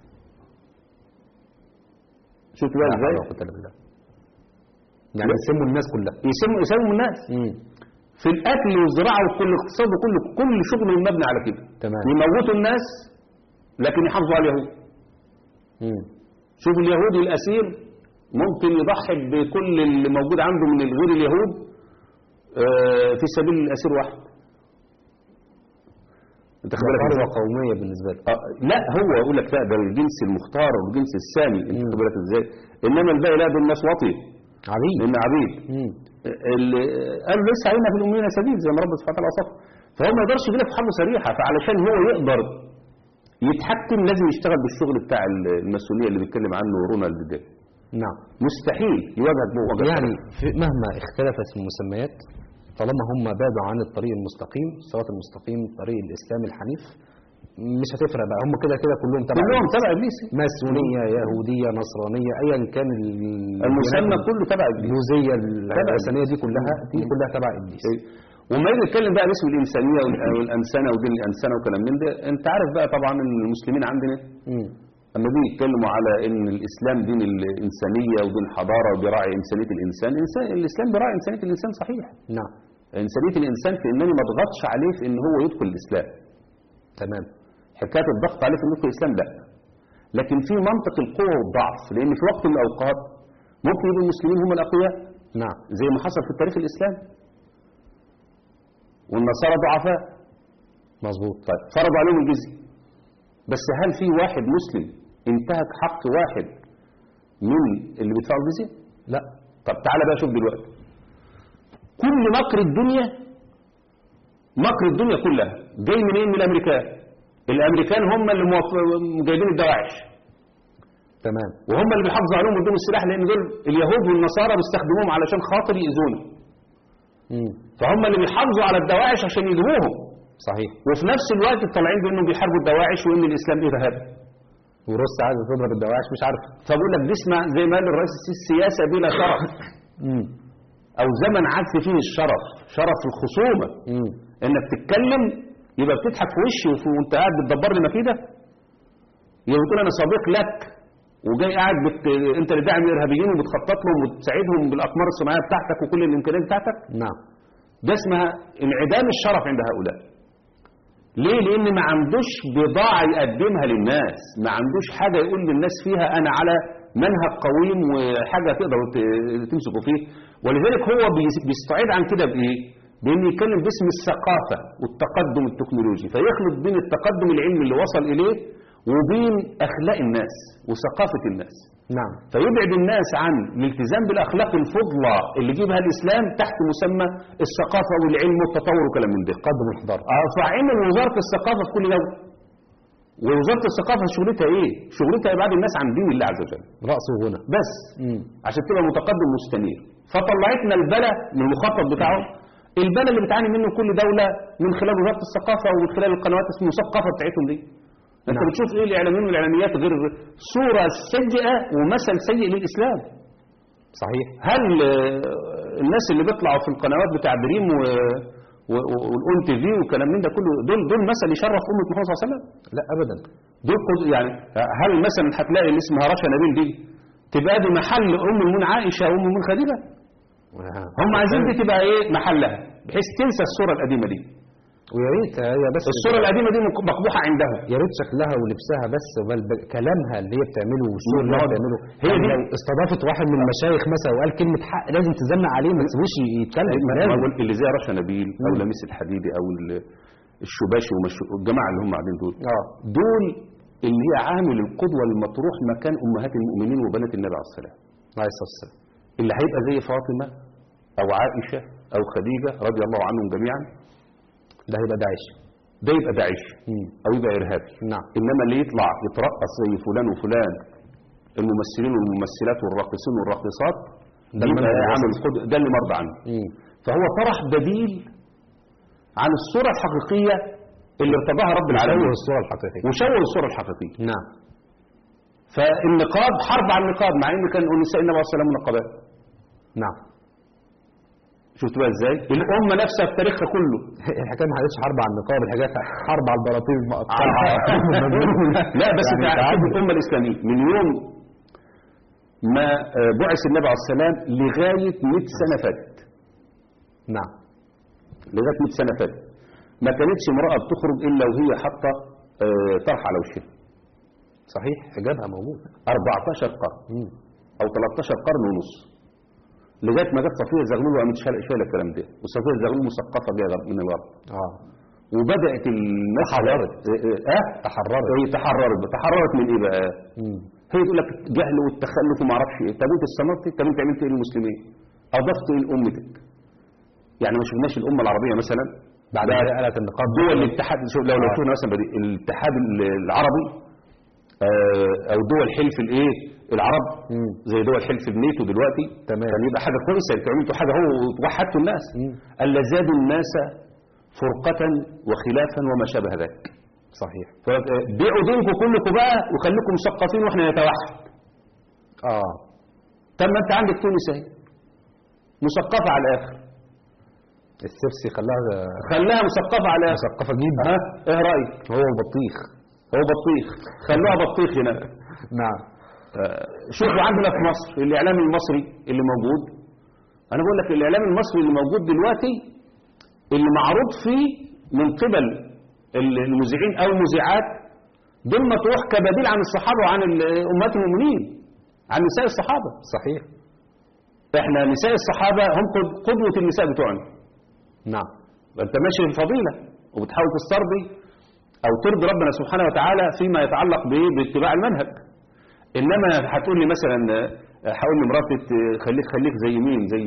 شفت بقى لا حول ازاي؟ ولا قوة إلا بالله. يعني يسموا الناس كلها. يسموا يسموا الناس امم في الاكل والزراعه وكل الاقتصاد وكل كل شغل مبني على كده. تمام. يموتوا الناس لكن يحافظوا على اليهود. امم شوف اليهودي الاسير ممكن يضحي بكل اللي موجود عنده من غير اليهود آه، في سبيل الاسير واحد. انت خد بالك ثروة ازاي؟ قومية بالنسبة لي. آه، لا هو يقول لك لا ده الجنس المختار والجنس السامي، انت مم. خد بالك ازاي؟ انما الباقي لا دول ناس واطي عبيد. لان عبيد. امم اللي قالوا ليس علينا في الأمين سبيل زي ما ربنا سبحانه وتعالى وصف، فهو ما يقدرش يجيلك في حرب صريحة، فعلشان هو يقدر يتحكم لازم يشتغل بالشغل بتاع المسؤولية اللي بيتكلم عنه رونالد ده. نعم. مستحيل يواجهك بوجه يعني في مهما اختلفت المسميات طالما هم بعدوا عن الطريق المستقيم، الصراط المستقيم، طريق الإسلام الحنيف، مش هتفرق بقى، هم كده كده كلهم تبع كلهم إبليس. تبع ابليس. ماسونية، يهودية، نصرانية، أيا كان ال- المسمى كله تبع ابليس. البوذية، الوثنية دي كلها دي كلها تبع إبليس. وما يجي يتكلم بقى باسم الإنسانية وال- والأنسنة ودين الأنسنة وكلام من ده، أنت عارف بقى طبعا إن المسلمين عندنا امم لما بيجي يتكلموا على إن الإسلام دين الإنسانية ودين حضارة وبيراعي إنسانية الإنسان، الإنسان الإسلام بيراعي إنسانية الإنسان صحيح. نعم. إنسانية الإنسان في إنني ما اضغطش عليه في إن هو يدخل الإسلام. تمام. حكاية الضغط عليه في إنه يدخل الإسلام لا. لكن في منطق القوة والضعف، لأن في وقت من الأوقات ممكن يبقوا المسلمين هم الأقوياء نعم. زي ما حصل في التاريخ الإسلامي، والنصارى ضعفاء. مظبوط. طيب فرضوا عليهم الجزية، بس هل في واحد مسلم انتهك حق واحد من اللي بيدفعوا الجزية؟ لا. طب تعالى بقى شوف دلوقتي كل مكر الدنيا، مكر الدنيا كلها جاي منين؟ من الامريكان. الامريكان هم اللي موف- جايبين الدواعش، تمام. وهم اللي بيحافظوا عليهم ويدوهم السلاح، لان دول اليهود والنصارى بيستخدموهم علشان خاطر يأذونا، امم فهم اللي بيحافظوا على الدواعش عشان يدوهم، صحيح. وفي نفس الوقت طالعين بانهم بيحاربوا الدواعش وان الاسلام ارهاب. وروسيا عايزه تضرب الدواعش مش عارف. فبقول لك دي اسمها زي ما قال الرئيس السيسي سياسه بلا شرف، امم او زمن عدس فيه الشرف، شرف الخصومه، امم انك تتكلم يبقى بتضحك في وشي وفي- وانت قاعد بتدبر لي مكيده، يبقى بتقول انا صديق لك وجاي قاعد بت... انت اللي داعم الارهابيين وبتخطط لهم وتساعدهم بالاقمار الصناعيه بتاعتك وكل الامكانيات بتاعتك. نعم. ده اسمها انعدام الشرف عند هؤلاء. ليه؟ لان ما عندوش بضاعه يقدمها للناس، ما عندوش حاجه يقول للناس فيها انا على منهج قويم وحاجه تقدروا ت- تمسكوا فيه، ولذلك هو بيس- بيستعيد عن كده بايه؟ بان يتكلم باسم الثقافه والتقدم التكنولوجي، فيخلط بين التقدم العلمي اللي وصل اليه وبين اخلاق الناس وثقافه الناس، نعم. فيبعد الناس عن الالتزام بالاخلاق الفضلى اللي جيبها الاسلام تحت مسمى الثقافه والعلم والتطور وكلام من ده. تقدم الحضاره. اه فعمل وزاره الثقافه في كل دوله. ووزاره الثقافه شغلتها ايه؟ شغلتها ابعاد الناس عن دين الله عز وجل رأس وغنى. بس، امم عشان تبقى متقدم مستنير. فطلعتنا البلا من المخطط بتاعه، البلا اللي بتعاني منه كل دوله من خلال وزاره الثقافه ومن خلال القنوات المثقفه بتاعتهم دي. انت نعم. بتشوف ايه الاعلاميين والاعلاميات غير صوره سيئه ومثل سيء للاسلام. صحيح. هل آه، الناس اللي بيطلعوا في القنوات بتاع دريم و والاون تي في والكلام من ده كله دول دول مثل يشرف امه محمد صلى الله عليه وسلم؟ لا ابدا. دول قد- يعني هل مثلا هتلاقي اللي اسمها رشا نبيل دي تبقى دي محل ام المؤمنين عائشه وام المؤمنين خديجه؟ هم عايزين دي تبقى ايه محلها، بحيث تنسى الصوره القديمه دي. ويا ريت هي بس الصورة القديمة دي مقبوحة عندها. يا ريت شكلها ولبسها بس، بل بل كلامها اللي هي بتعمله والشغل اللي هي بتعمله. هي دي لو استضافت واحد من المشايخ مثلا وقال كلمة حق لازم تزنق عليه، ما تسيبوش يتكلم. اللي زي رشا نبيل او لميس الحديدي او الشباشي والجماعة اللي هم قاعدين دول اه دول اللي هي عامل القدوة المطروح مكان امهات المؤمنين وبنات النبي عليه الصلاة عليه الصلاة والسلام. اللي هيبقى زي فاطمة او عائشة او خديجة رضي الله عنهم جميعا، ده هيبقى داعش، ده يبقى داعش او يبقى ارهابي. نعم. انما اللي يطلع يترقص زي فلان وفلان الممثلين والممثلات والراقصين والراقصات ده يبقى عامل القدوة، ده اللي مرضى عنه. مم. فهو طرح بديل عن الصورة الحقيقية اللي ارتضاها رب العالمين، وشوه الصورة الحقيقية وشوه الصورة الحقيقية. نعم. فالنقاب حرب على النقاب، مع ان كان نساء النبي عليه الصلاة والسلام منقبات. نعم. شفت بقى ازاي؟ الأمة نفسها في تاريخها كله الحكاية ما حدثش حرب على النقاب، الحكاية حرب على البراطيل المقطعة. لا بس يعني تعرف الأمة الإسلامية من يوم ما بعث النبي عليه السلام لغاية مئة سنة فاتت. نعم. لغاية مئة سنة فاتت ما كانتش امرأة بتخرج إلا وهي حاطة طرح على وشها. صحيح، حجابها موجود. أربعتاشر قرن مم. أو تلتاشر قرن ونص، لغاية ما جت صفية زغلول وقامت شايلة الكلام ده، وصفية زغلول مثقفة جاية من الغرب. اه وبدأت الناس تحررت. اه تحررت. هي تحررت تحررت من ايه بقى؟ مم. هي تقول لك الجهل والتخلف وما اعرفش ايه. طب انت استمرتي؟ طب انت عملت ايه للمسلمين؟ اضفت ايه لامتك؟ يعني ما شفناش الامه العربيه مثلا بعد ما قالت النقاب دول الاتحاد، شوف لو لو آه. شفنا مثلا بدي- الاتحاد العربي آه، او دول حلف الايه العرب مم. زي دول حلف الناتو دلوقتي، تمام. كان يبقى حاجه كويسه، انتوا عملتوا حاجه هو وحدتوا الناس. مم. الا زادوا الناس فرقه وخلافا وما شابه ذلك. صحيح. بيعوا دينكم كلكم بقى وخليكم مثقفين واحنا نتوحد. اه طب ما انت عندك تونس اهي مثقفه على الاخر، السبسي خلاها خلاها مثقفه على الاخر. مثقفة جدا. ها ايه رايك؟ هو بطيخ. هو بطيخ، خلوها بطيخ هناك. نعم. آه، شوفوا عندنا في مصر الاعلام المصري اللي موجود، انا بقول لك الاعلام المصري اللي موجود دلوقتي اللي معروض فيه من قبل المذيعين او المذيعات دول مطروح كبديل عن الصحابه وعن امهات المؤمنين، عن نساء الصحابه. صحيح. احنا نساء الصحابه هم قد- قدوه النساء بتوعنا. نعم. انت ماشي في الفضيله وبتحاول تسترضي او ترضي ربنا سبحانه وتعالى فيما يتعلق بايه؟ باتباع المنهج. انما هتقول لي مثلا آه، هقول لمراتي ت- خليك خليك زي مين؟ زي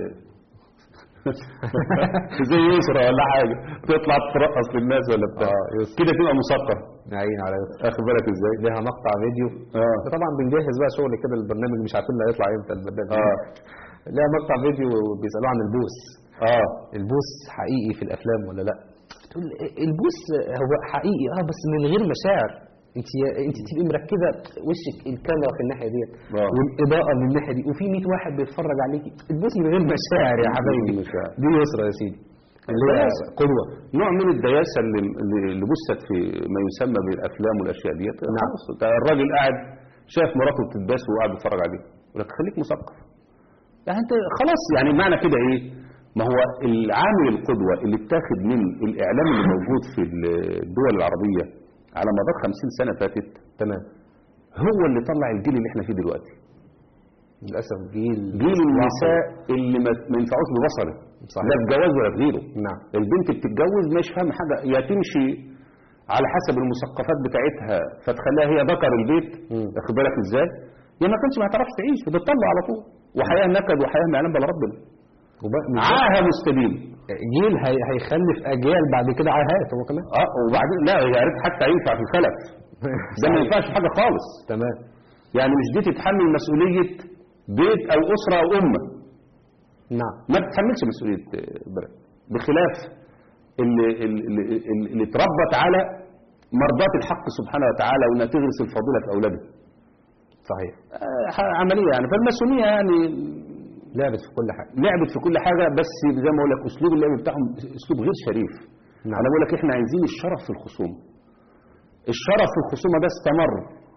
زي يسرى ولا حاجه، تطلع ترقص للناس ولا بتاع آه، يسرى. كده تبقى مثقف. عين على اخد بالك ازاي؟ ليها مقطع فيديو. اه طبعا بنجهز بقى شغل كده البرنامج، مش عارفين اللي هيطلع امتى البرنامج. اه ليها مقطع فيديو بيسألوه عن البوس. اه البوس حقيقي في الافلام ولا لا؟ تقول البوس هو حقيقي اه بس من غير مشاعر. انت انت تبقي مركزه وشك الكاميرا في الناحيه ديت آه. والاضاءه من الناحيه دي وفي مية واحد بيتفرج عليكي. البوس من غير مشاعر يا حبايبي. مشاعر. دي يسرى يا سيدي اللي هي الدياسة. قدوه. نوع من الدياسة اللي اللي بثت في ما يسمى بالافلام والاشياء ديت. نعم. خلاص، ده الراجل قاعد شاف مراته بتتباس وقاعد بيتفرج عليه، يقول لك خليك مثقف. يعني انت خلاص، يعني معنى كده ايه؟ ما هو العامل القدوة اللي اتاخد من الاعلام اللي موجود في الدول العربية على مدار خمسين سنة فاتت، تمام. هو اللي طلع الجيل اللي احنا فيه دلوقتي. للاسف جيل جيل النساء اللي ما ما ينفعوش ببصره، صحيح. لا بجواز ولا بغيره. نعم. البنت بتتجوز مش فاهمه حاجه، يا تمشي على حسب المثقفات بتاعتها فتخليها هي ذكر البيت، مم. واخد بالك ازاي؟ يا ما كانش ما هتعرفش تعيش، بتطلع على طول، وحياه نكد وحياه ما يعلم بلا ربنا. وبقى عاهه مستديم. جيل هي هيخلف اجيال بعد كده عاهات هو كمان. اه وبعدين لا يا ريت حتى ينفع في الخلف، ده ما ينفعش حاجه خالص. تمام. يعني مش دي تتحمل مسؤوليه بيت او اسره او امه، نعم. ما تتحملش مسؤوليه بلد، بخلاف اللي, اللي, اللي, اللي اتربت على مرضات الحق سبحانه وتعالى وانها تغرس الفضيله في اولادها. صحيح. آه، عمليه يعني. فالماسونيه يعني لعبت في كل حاجه. لعبت في كل حاجه، بس زي ما اقول لك اسلوب اللعب بتاعهم اسلوب غير شريف. نعم. انا بقول لك احنا عايزين الشرف في الخصومه. الشرف في الخصومه ده استمر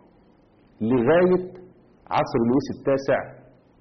لغايه عصر لويس التاسع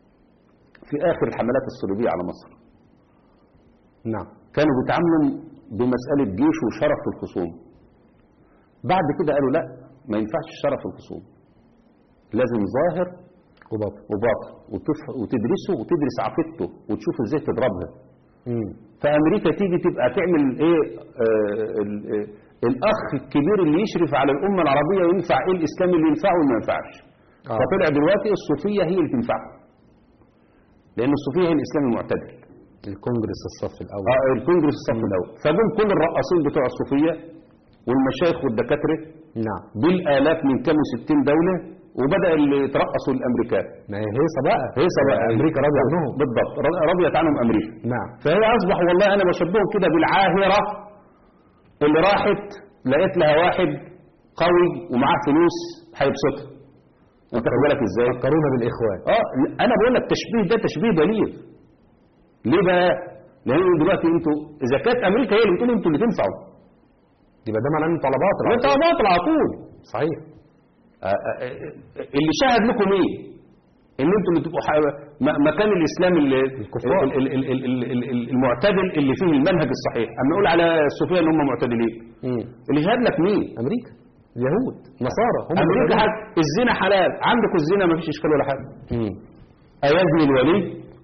في اخر الحملات الصليبيه على مصر. نعم. كانوا بيتعاملوا بمسألة جيش وشرف في الخصوم. بعد كده قالوا لا، ما ينفعش الشرف في الخصوم، لازم ظاهر وباطن وباطن وتف- وتدرسه وتدرس عقيدته وتشوف ازاي تضربها. مم. فأمريكا تيجي تبقى تعمل ايه آه ال- آه، الأخ الكبير اللي يشرف على الأمة العربية، ينفع ايه الإسلام اللي ينفعه وما ينفعش. آه. فطلع دلوقتي الصوفية هي اللي تنفعه، لأن الصوفية هي الإسلام المعتدل. الكونجرس الصف الأول. اه الكونجرس الصف الاول. فجم كل الرقاصين بتوع الصوفيه والمشايخ والدكاتره نعم. بالالاف من كام وستين دوله، وبدا اللي يترقصوا الامريكان. ما هي هيصة بقى. هيصة بقى أمريكا راضية عنهم. بالضبط، ر- رضيت عنهم امريكا. نعم. فهي اصبح والله انا بشبههم كده بالعاهره اللي راحت لقيت لها واحد قوي ومعاه فلوس هيبسطها. انت خد بالك ازاي؟ فكرونا بالإخوان. اه انا بقول لك تشبيه ده تشبيه بليغ. ليه بقى؟ لان دلوقتي انتوا اذا كانت امريكا هي اللي بتقول انتوا اللي تنفعوا، يبقى ده معناه ان طلبات انت باطل على طول. صحيح. آه، آه، آه، اللي شاهد لكم ايه؟ ان انتوا اللي تبقوا ح- م- مكان الاسلام اللي الكفار. ال- ال- ال- ال- ال- ال- ال- المعتدل اللي فيه المنهج الصحيح. اما نقول على الصوفيه ان هم معتدلين، مم. اللي شاهد لك مين؟ أمريكا، اليهود، نصارى، هم امريكا اللي حاجة. الزنا حلال عندكم، الزنا ما فيش اشكال ولا حاجه. مم. ايزني الولي؟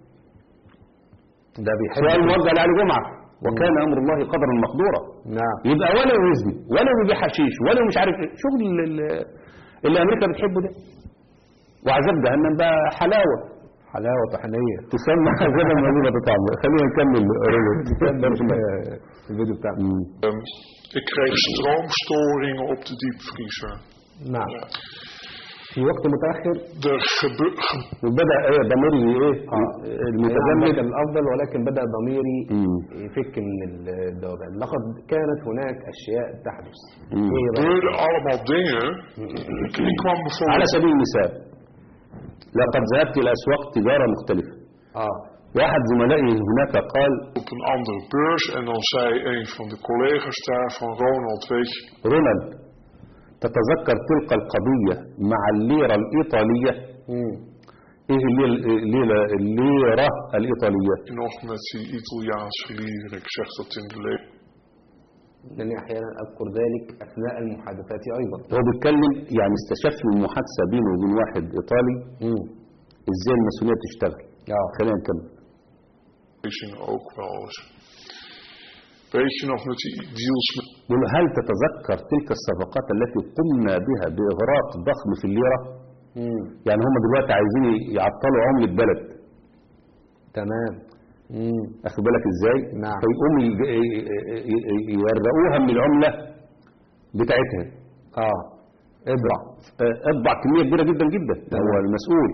ده بيحب. سؤال موجه لعلي جمعه. وكان امر الله قدرا مقدورا. نعم. يبقى ولا يزني ولا يبيع حشيش ولا مش عارف ايه، شغل ال- اللي امريكا بتحبه ده. وعذاب جهنم بقى حلاوه حلاوة طحينية. تسمى عذاب المدينه بطعم. خلينا نكمل الفيديو بتاعنا. Um, ik kreeg stroomstoringen op de diepvriezer. نعم. في وقت متأخر Er gebe- ge- وبدا ايه ضميري ايه المتجمد المتجمد. الأفضل، ولكن بدأ ضميري مم. يفك من الذوبان. لقد كانت هناك أشياء تحدث. مم. إيه بقى؟ gebeurden allemaal dingen. Ik, ik kwam على bijvoorbeeld سبيل المثال لقد ذهبت الى اسواق تجاره مختلفه. آه. واحد زملائي هناك قال op een andere beurs en dan zei een van de collega's daar van Ronald, weet je, رونالد تتذكر تلك القضيه مع الليره الايطاليه؟ مم. ايه الليره الليره, الليرة الايطاليه؟ nog met die Italiaanse lieren. Ik zeg dat in de leven. لأني أحيانا أذكر ذلك أثناء المحادثات أيضا. هو بيتكلم يعني استشف من محادثه بينه وبين واحد ايطالي مم. ازاي الماسونيه بتشتغل. آه. خلينا نكمل. lezing ook wel eens. Weet je nog met die deals met يقول هل تتذكر تلك الصفقات التي قمنا بها باغراق ضخم في الليره؟ مم. يعني هم دلوقتي عايزين يعطلوا عمله بلد. تمام. مم. اخد بالك ازاي؟ نعم. فيقوموا يج- ي- ي- يورقوها من العمله بتاعتها. آه. اضرع. آه، اطبع كميه كبيره جدا جدا، ده هو تمام. المسؤول.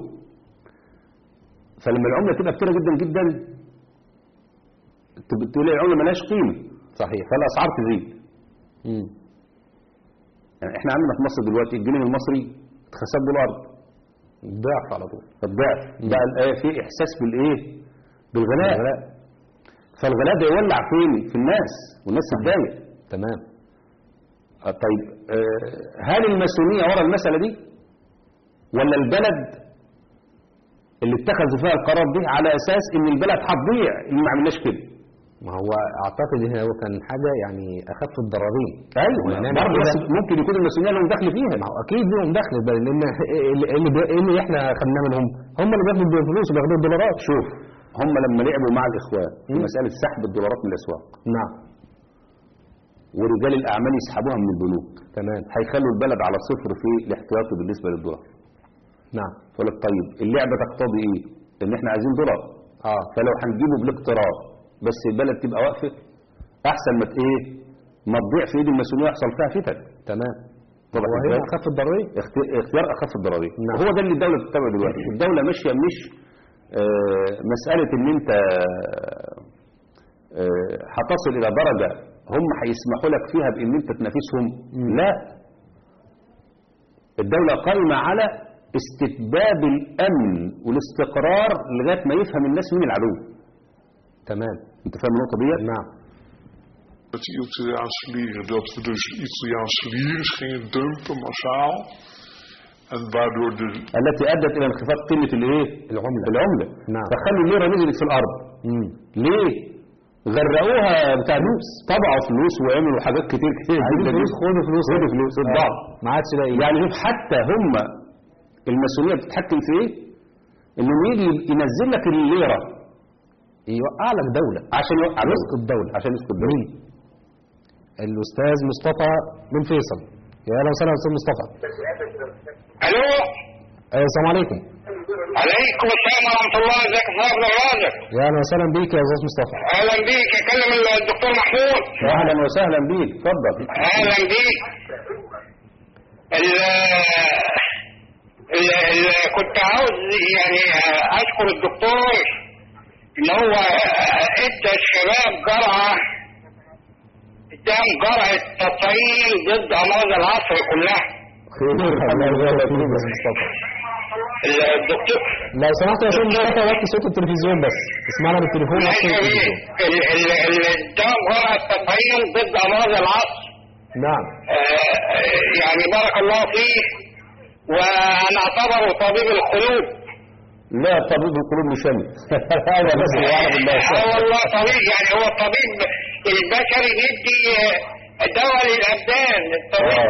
فلما العمله تبقى كتيره جدا جدا تب- تلاقي العمله ملهاش قيمه، صحيح. فالاسعار تزيد. مم. يعني احنا عندنا في مصر دلوقتي الجنيه المصري اتخسب دولار ضعف على طول. الضعف. بقى الآية في احساس بالايه؟ بالغلاء. الغلاء. فالغلاء ده يولع فين؟ في الناس، والناس تتضايق. تمام. آه، طيب آه، هل الماسونيه ورا المساله دي؟ ولا البلد اللي اتخذوا فيها القرار ده على اساس ان البلد هتضيع اللي ما عملناش كده؟ ما هو أعتقد إن هو كان حاجة يعني أخف الضررين. ايوه ونعمل برضه كده. بس ممكن يكون الماسونيه لهم دخل فيها. ما هو أكيد لهم دخل، بل لأن اللي, اللي, بي- اللي إحنا خدناه منهم هم اللي بياخدوا الفلوس وبياخدوا الدولارات. شوف هم لما لعبوا مع الاخوان في مم. مساله سحب الدولارات من الاسواق نعم. ورجال الاعمال يسحبوها من البنوك، تمام. هيخلوا البلد على صفر في الاحتياطي بالنسبه للدولار. نعم. فقول لك طيب اللعبه تقتضي ايه؟ ان احنا عايزين دولار، آه. فلو هنجيبه بالاقتراض بس البلد تبقى واقفه احسن ما ت- ايه ما تضيع في ايد الماسونيه يحصل فيها فتن. تمام. طبعا وهي إزاي؟ أخف الضررين. اخت- اختيار اخف الضررين. نعم. هو ده اللي الدوله بتتبعه دلوقتي. الدوله ماشيه مش آه مساله ان انت آه هتصل الى درجه هم هيسمحوا لك فيها بان انت تنافسهم. مم. لا، الدوله قائمه على استتباب الامن والاستقرار لغايه ما يفهم الناس مين العدو. تمام. انت فاهم النقطه دي؟ نعم. met die Italiaanse lieren. Dat we dus Italiaanse lieren gingen dumpen massaal. En waardoor de التي ادت الى انخفاض قيمه الايه؟ العملة. العمله. نعم. فخلوا الليره نزلت في الارض. مم. ليه؟ غرقوها بتاع فلوس، طبعوا فلوس وعملوا حاجات كتير كتير عايزين جدا. فلوس، خدوا فلوس خدوا فلوس البعض ما عادش لاقي. يعني شوف حتى هم الماسونيه بتتحكم في ايه؟ انه يجي ينزل لك الليره يوقع لك دولة عشان يوقع يسقط دولة. عشان يسقط دولة. مين؟ الأستاذ مصطفى من فيصل. يا أهلا وسهلا أستاذ مصطفى. الو أيوة السلام عليكم. عليكم السلام ورحمه الله. ازيك يا صاحب الرازق؟ يا أهلا وسهلا بيك يا أستاذ مصطفى. اهلا بيك. اكلم الدكتور محمود. اهلا وسهلا بيك، اتفضل. اهلا بيك. ال ال ال كنت عاوز يعني اشكر الدكتور ان هو ادى الشباب جرعه اداهم جرعه تطعيم ضد امراض العصر كلها. الله يبارك فيك يا أستاذ مصطفى. الدكتور لو سمحت يا أستاذ مصطفى وطي صوت التلفزيون بس، اسمعنا من التليفون وطي صوت التلفزيون. اداهم جرعه تطعيم ضد امراض العصر. نعم. آه يعني بارك الله فيه. وانا اعتبره طبيب القلوب. لا طبيب القلوب مش انا هذا بس يعرف الله. اه والله طبيب، يعني هو الطبيب البشري بيدي دواء للابدان. الطبيب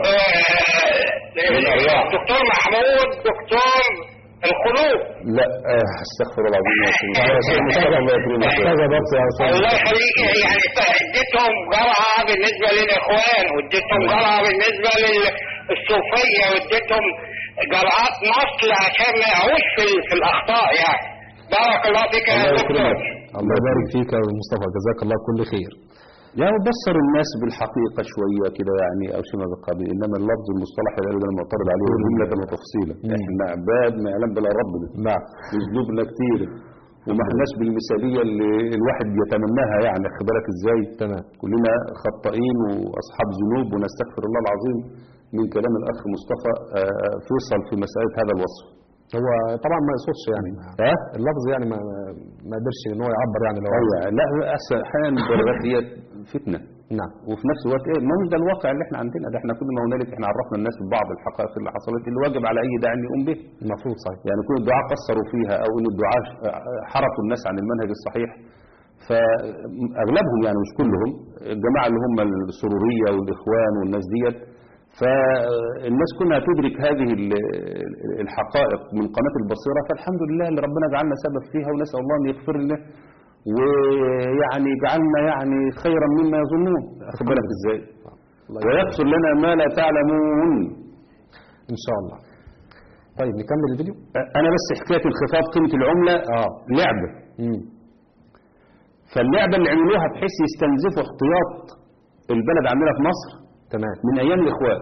آه دكتور محمود دكتور القلوب. لا آه، استغفر الله العظيم يا سيدي. الله يكرمك. هذا بس يا أستاذ. الله يخليك. يعني اديتهم جرعه بالنسبه للاخوان، واديتهم جرعه بالنسبه للصوفيه، واديتهم جرعات مصل عشان ما يقعوش في, في الاخطاء. يعني بارك الله فيك يا الله دكتور. يكرمك. الله يبارك فيك يا مصطفى، جزاك الله كل خير. يعني بصر الناس بالحقيقة شوية كده يعني أو شيء من القبيل، إنما اللفظ المصطلح اللي قالوا ده أنا معترض عليه جملة وتفصيلا. إحنا عباد ما يعلم بلا ربنا. نعم. أسلوبنا كتير وما احناش بالمثالية اللي الواحد يتمناها، يعني خد بالك إزاي؟ تمام. كلنا خطائين وأصحاب ذنوب ونستغفر الله العظيم من كلام الأخ مصطفى آه، فيصل في مسألة هذا الوصف. هو طبعا ما يقصدش يعني ها؟ اللفظ يعني ما ما قدرش ان هو يعبر يعني لو أيوة. لا أحيانا الدرجات هي فتنة. نعم. وفي نفس الوقت ايه ما هو ده الواقع اللي احنا عندنا ده. احنا كل ما هنالك احنا عرفنا الناس ببعض الحقائق اللي حصلت اللي واجب على اي داعي ان يقوم به. المفروض صحيح. يعني كل الدعاء قصروا فيها او ان الدعاء حرفوا الناس عن المنهج الصحيح، فاغلبهم يعني مش كلهم الجماعه اللي هم السروريه والاخوان والناس ديت، فالناس كلها تدرك هذه الحقائق من قناه البصيره، فالحمد لله اللي ربنا جعلنا سبب فيها، ونسال الله ان يغفر لنا ويعني جعلنا يعني خيرا مما يظنون. أخذ بالك ازاي؟ ويغفر لنا ما لا تعلمون ان شاء الله. طيب نكمل الفيديو. انا بس حكايه انخفاض قيمه العمله اه لعبه. امم فاللعبه اللي عملوها بحيث يستنزفوا احتياط البلد عندنا في مصر تمام. من ايام الاخوان.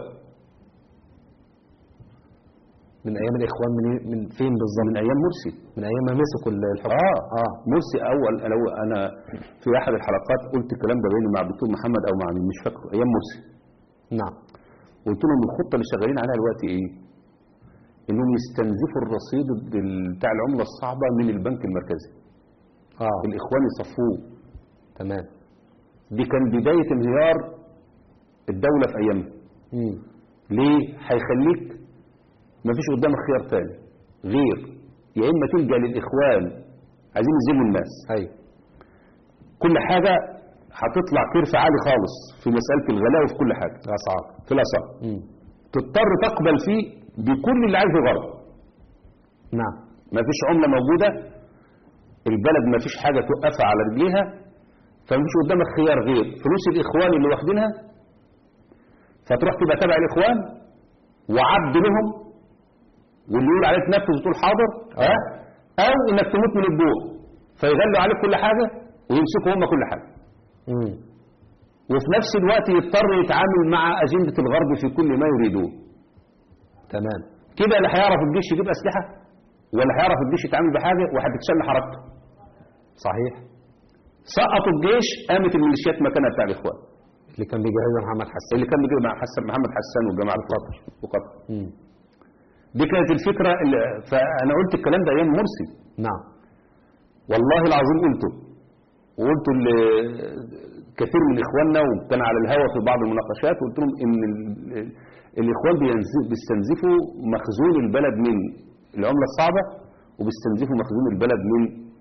من ايام الاخوان من من فين بالظبط؟ من ايام مرسي. من ايام ما مسكوا الحكم. اه اه مرسي اول. انا انا في احد الحلقات قلت الكلام ده بيني مع الدكتور محمد او مع مين مش فاكر، ايام مرسي. نعم. قلت لهم الخطه اللي شغالين عليها دلوقتي ايه؟ انهم يستنزفوا الرصيد بتاع العمله الصعبه من البنك المركزي. اه الاخوان يصفوه. تمام. دي كان بدايه انهيار الدوله في ايامها. امم ليه؟ هيخليك ما فيش قدامك خيار تاني غير يا اما تلجا للاخوان عايزين يذلوا الناس. ايوه. كل حاجه هتطلع كيرف عالي خالص في مساله الغلاء وفي كل حاجه. الاسعار. في الاسعار. امم تضطر تقبل فيه بكل اللي عايزه غرب. نعم. ما فيش عمله موجوده، البلد ما فيش حاجه توقفها على رجليها، فما فيش قدامك خيار غير فلوس الاخوان اللي واخدينها، فتروح تبقى تبع الاخوان وعبد لهم، واللي يقول عليك تنفذ وتقول حاضر ها، او انك تموت من الجوع فيغلوا عليك كل حاجه ويمسكوا هم كل حاجه. امم وفي نفس الوقت يضطر يتعامل مع اجنده الغرب في كل ما يريدون. تمام. كده لا هيعرف الجيش يجيب اسلحه ولا هيعرف الجيش يتعامل بحاجه وهتتشل حركته. صحيح. سقطوا الجيش، قامت الميليشيات مكانها بتاع الاخوان اللي كان بيجهزها محمد حسان. اللي كان بيجي مع حسن محمد حسان والجماعه القطر وقطر. امم دي كانت الفكره اللي فانا قلت الكلام ده ايام مرسي. نعم. والله العظيم قلته، وقلته لكثير من اخواننا وكان على الهوا في بعض المناقشات، وقلت لهم ان ال- الاخوان بينز- بيستنزفوا مخزون البلد من العمله الصعبه، وبيستنزفوا مخزون البلد من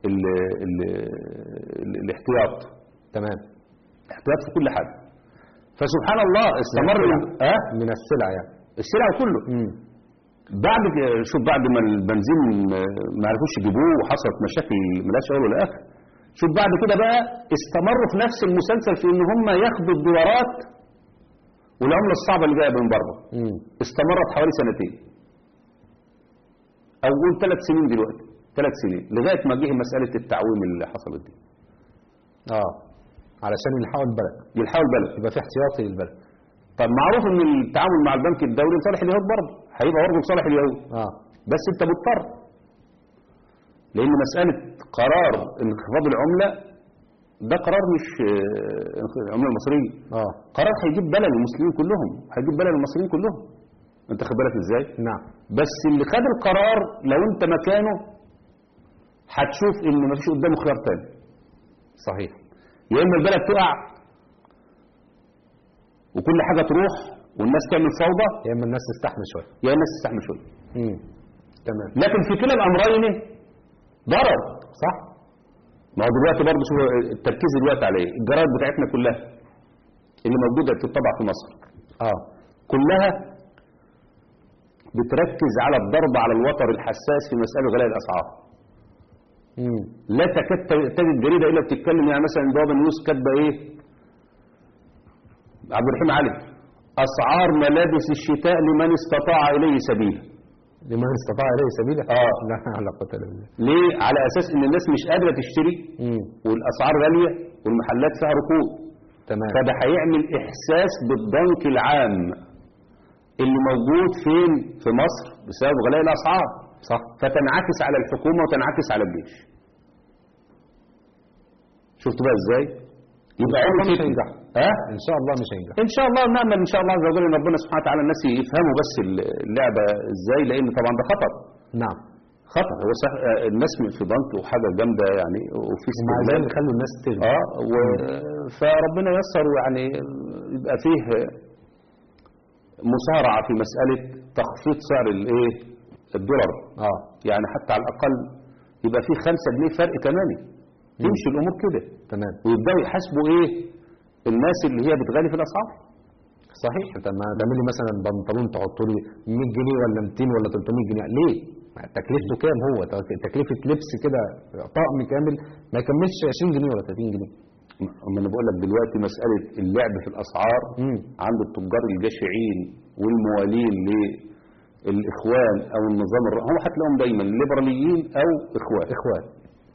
ال ال ال الاحتياط. تمام. احتياط في كل حاجة. فسبحان الله استمر من السلع, أه؟ من السلع يعني السلع كله. مم. بعد شوف بعد ما البنزين ما عرفوش يجيبوه وحصلت مشاكل ملاش اول ولا اخر، شوف بعد كده بقى استمروا في نفس المسلسل في ان هم ياخدوا الدولارات والعمله الصعبه اللي جايه من بره. استمرت حوالي سنتين او قول ثلاث سنين دلوقتي، ثلاث سنين لغايه ما جه مساله التعويم اللي حصلت دي. اه علشان يلحقوا البلد، يلحقوا البلد يبقى في احتياطي للبلد. طب معروف ان التعامل مع البنك الدولي لصالح اليهود برضه، هيبقى برضه لصالح اليهود. اه بس انت مضطر، لان مساله قرار انخفاض العمله ده قرار مش العمله المصريه. اه قرار هيجيب بلد المسلمين كلهم، هيجيب بلد المصريين كلهم. انت خد بالك ازاي؟ نعم. بس اللي خد القرار لو انت مكانه هتشوف ان مفيش قدامه خيار تاني. صحيح. يا اما البلد تقع وكل حاجه تروح والناس تعمل فوضى، يا اما الناس تستحمل شويه، يا اما الناس تستحمل شويه. امم تمام. لكن في كلا الامرين ضرر. صح. ما هو دلوقتي برضه شو التركيز دلوقتي على ايه؟ الجرايد بتاعتنا كلها اللي موجوده بتطبع في مصر اه كلها بتركز على الضرب على الوتر الحساس في مساله غلاء الاسعار. امم لا تكاد تجد جريده الا بتتكلم، يعني مثلا بابا نيوز كاتبه ايه؟ عبد الرحيم علي اسعار ملابس الشتاء لمن استطاع اليه سبيلا. لمن استطاع اليه سبيلا؟ اه لا على قوه الا بالله. ليه؟ على اساس ان الناس مش قادره تشتري امم والاسعار غاليه والمحلات فيها ركود. تمام. فده هيعمل احساس بالضنك العام اللي موجود فين في مصر بسبب غلاء الاسعار. صح. فتنعكس على الحكومه وتنعكس على الجيش. شفت بقى ازاي؟ يبقى إن شاء الله عمل مش فتنة. هينجح. ها؟ ان شاء الله مش هينجح. ان شاء الله نامل ان شاء الله عز وجل ان ربنا سبحانه وتعالى الناس يفهموا بس اللعبه ازاي، لان طبعا ده خطر. نعم. خطر. هو صح الناس في ضنك وحاجه جامده يعني وفي ومع ذلك يخلوا الناس تغلى. اه و... فربنا ييسر يعني يبقى فيه مسارعه في مساله تخفيض سعر الايه؟ الدولار. اه يعني حتى على الاقل يبقى فيه خمسة جنيه فرق كمان، تمشي الامور كده. تمام. ويبداوا يحاسبوا ايه؟ الناس اللي هي بتغالي في الاسعار. صحيح. انت ما تعمل لي مثلا بنطلون تحط لي مية جنيه ولا مئتين ولا ثلاثمية جنيه، ليه؟ تكلفته كام؟ هو تكلفه لبس كده طقم كامل ما يكملش عشرين جنيه ولا ثلاثين جنيه. اما انا بقول لك دلوقتي مساله اللعب في الاسعار مم. عند التجار الجشعين والموالين للاخوان او النظام الر... هو هتلاقيهم دايما ليبراليين او اخوان. اخوان.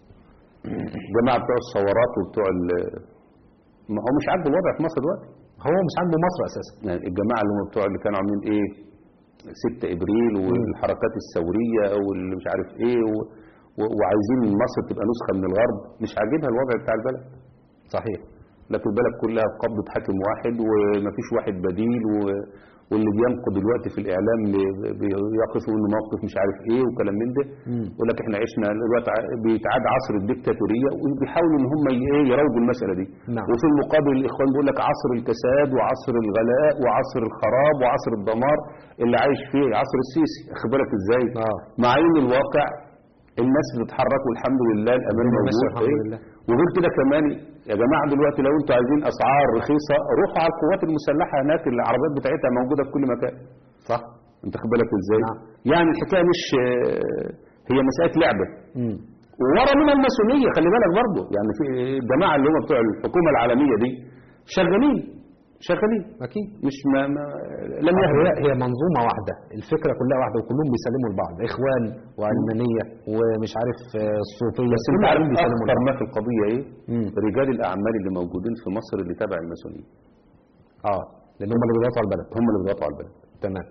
جماعه بتوع الثورات وبتوع ال... ما هو مش عاجبه الوضع في مصر دلوقتي. هو مش عاجبه مصر اساسا. يعني الجماعه اللي هم بتوع اللي كانوا عاملين ايه؟ ستة ابريل والحركات الثوريه واللي مش عارف ايه و... و... وعايزين مصر تبقى نسخه من الغرب، مش عاجبها الوضع بتاع البلد. صحيح. لكن البلد كلها في قبضة حاكم واحد ومفيش واحد بديل و... واللي بينقد دلوقتي في الإعلام بيقفوا إنه موقف مش عارف إيه وكلام من ده. يقول لك إحنا عشنا دلوقتي بيتعاد عصر الدكتاتورية وبيحاولوا إن هم إيه يروجوا المسألة دي. نعم. وفي المقابل الإخوان بيقول لك عصر الكساد وعصر الغلاء وعصر الخراب وعصر الدمار اللي عايش فيه عصر السيسي. أخد بالك إزاي؟ آه. مع إن الواقع الناس بتتحرك والحمد لله الأمان موجود. الحمد لله. وغير كده كمان يا جماعة دلوقتي لو انتوا عايزين اسعار رخيصة روحوا على القوات المسلحة هناك، العربيات بتاعتها موجودة في كل مكان. صح. انت خد بالك ازاي؟ نعم. يعني الحكاية مش هي مسألة لعبة. امم وورا منها الماسونية خلي بالك برضه، يعني في الجماعة اللي هم بتوع الحكومة العالمية دي شغالين شغالين اكيد. مش ما, ما لم هي يهدى. هي منظومه واحده، الفكره كلها واحده وكلهم بيسلموا لبعض، اخوان وعلمانيه ومش عارف الصوفيه. بس انت عارف بيسلموا اكتر لبعض. ما في القضية ايه؟ مم. رجال الاعمال اللي موجودين في مصر اللي تابع الماسونية. اه لان هم اللي بيضغطوا على البلد. هم اللي بيضغطوا على البلد. تمام.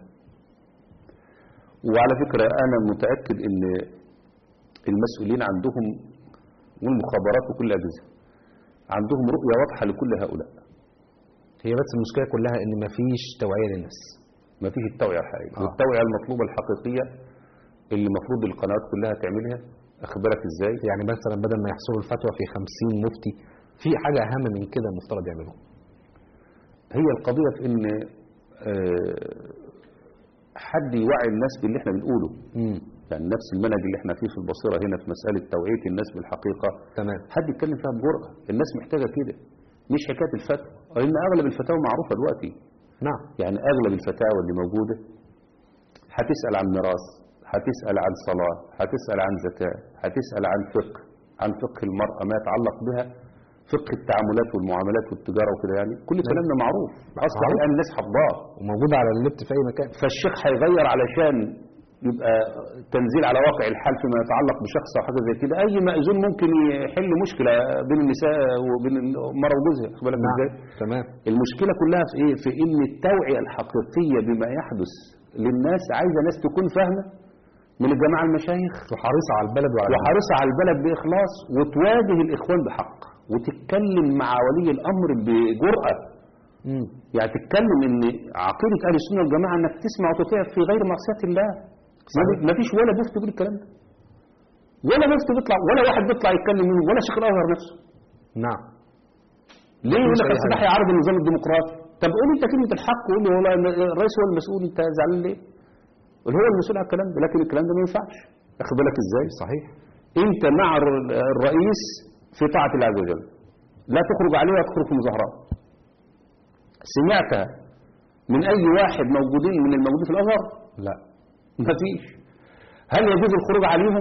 وعلى فكرة أنا متأكد إن المسؤولين عندهم والمخابرات وكل الأجهزة عندهم رؤية واضحة لكل هؤلاء. هي بس المشكله كلها ان مفيش توعيه للناس. ما فيش التوعية الحقيقية. آه. والتوعية المطلوبة الحقيقية اللي المفروض القنوات كلها تعملها. أخبرك إزاي؟ يعني مثلا بدل ما يحصلوا الفتوى في خمسين مفتي، في حاجه اهم من كده المفترض يعملوها. هي القضية في إن آه حد يوعي الناس باللي إحنا بنقوله. امم يعني نفس المنهج اللي احنا فيه في البصيرة هنا في مسألة توعية الناس بالحقيقة تمام. حد يتكلم فيها بجرأة. الناس محتاجة كده، مش حكاية الفتوى، لأن أغلب الفتاوى معروفة دلوقتي. نعم. يعني أغلب الفتاوى اللي موجودة هتسأل عن ميراث، هتسأل عن صلاة، هتسأل عن زكاة، هتسأل عن فقه، عن فقه المرأة ما يتعلق بها، فقه التعاملات والمعاملات والتجارة وكده. يعني كل الكلام ده معروف أصبح الآن الناس حافظاه وموجود على النت في أي مكان. فالشيخ هيغير علشان يبقى تنزيل على واقع الحال فيما يتعلق بشخص أو حاجة زي كده. أي مأذون ممكن يحل مشكلة بين النساء وبين المرأة وجوزها. خد بالك ازاي؟ تمام. المشكلة كلها في إيه؟ في إن التوعية الحقيقية بما يحدث للناس عايزة ناس تكون فاهمة من الجماعة المشايخ وحريصة على البلد وعلى وحريصة على البلد بإخلاص، وتواجه الإخوان بحق، وتتكلم مع ولي الأمر بجرأة. مم. يعني تتكلم إن عقيدة أهل السنة والجماعة إنك تسمع وتطيع في غير معصية الله. ما فيش ولا مفتي بيقول الكلام ده، ولا مفتي بيطلع، ولا واحد بيطلع يتكلم منه، ولا شيخ الأزهر نفسه. نعم. ليه يقول لك الصباح يعارض النظام الديمقراطي؟ طب قول انت كلمة الحق وقول له والله الرئيس هو المسؤول، انت زعلان ليه؟ قول هو المسؤول على الكلام ده، لكن الكلام ده ما ينفعش. اخد بالك ازاي؟ صحيح. انت مع الرئيس في طاعة الله عز وجل، لا تخرج عليه ولا تخرج في مظاهرات. سمعتها من اي واحد موجودين من الموجودين في الازهر؟ لا ما فيش. هل يجوز الخروج عليهم؟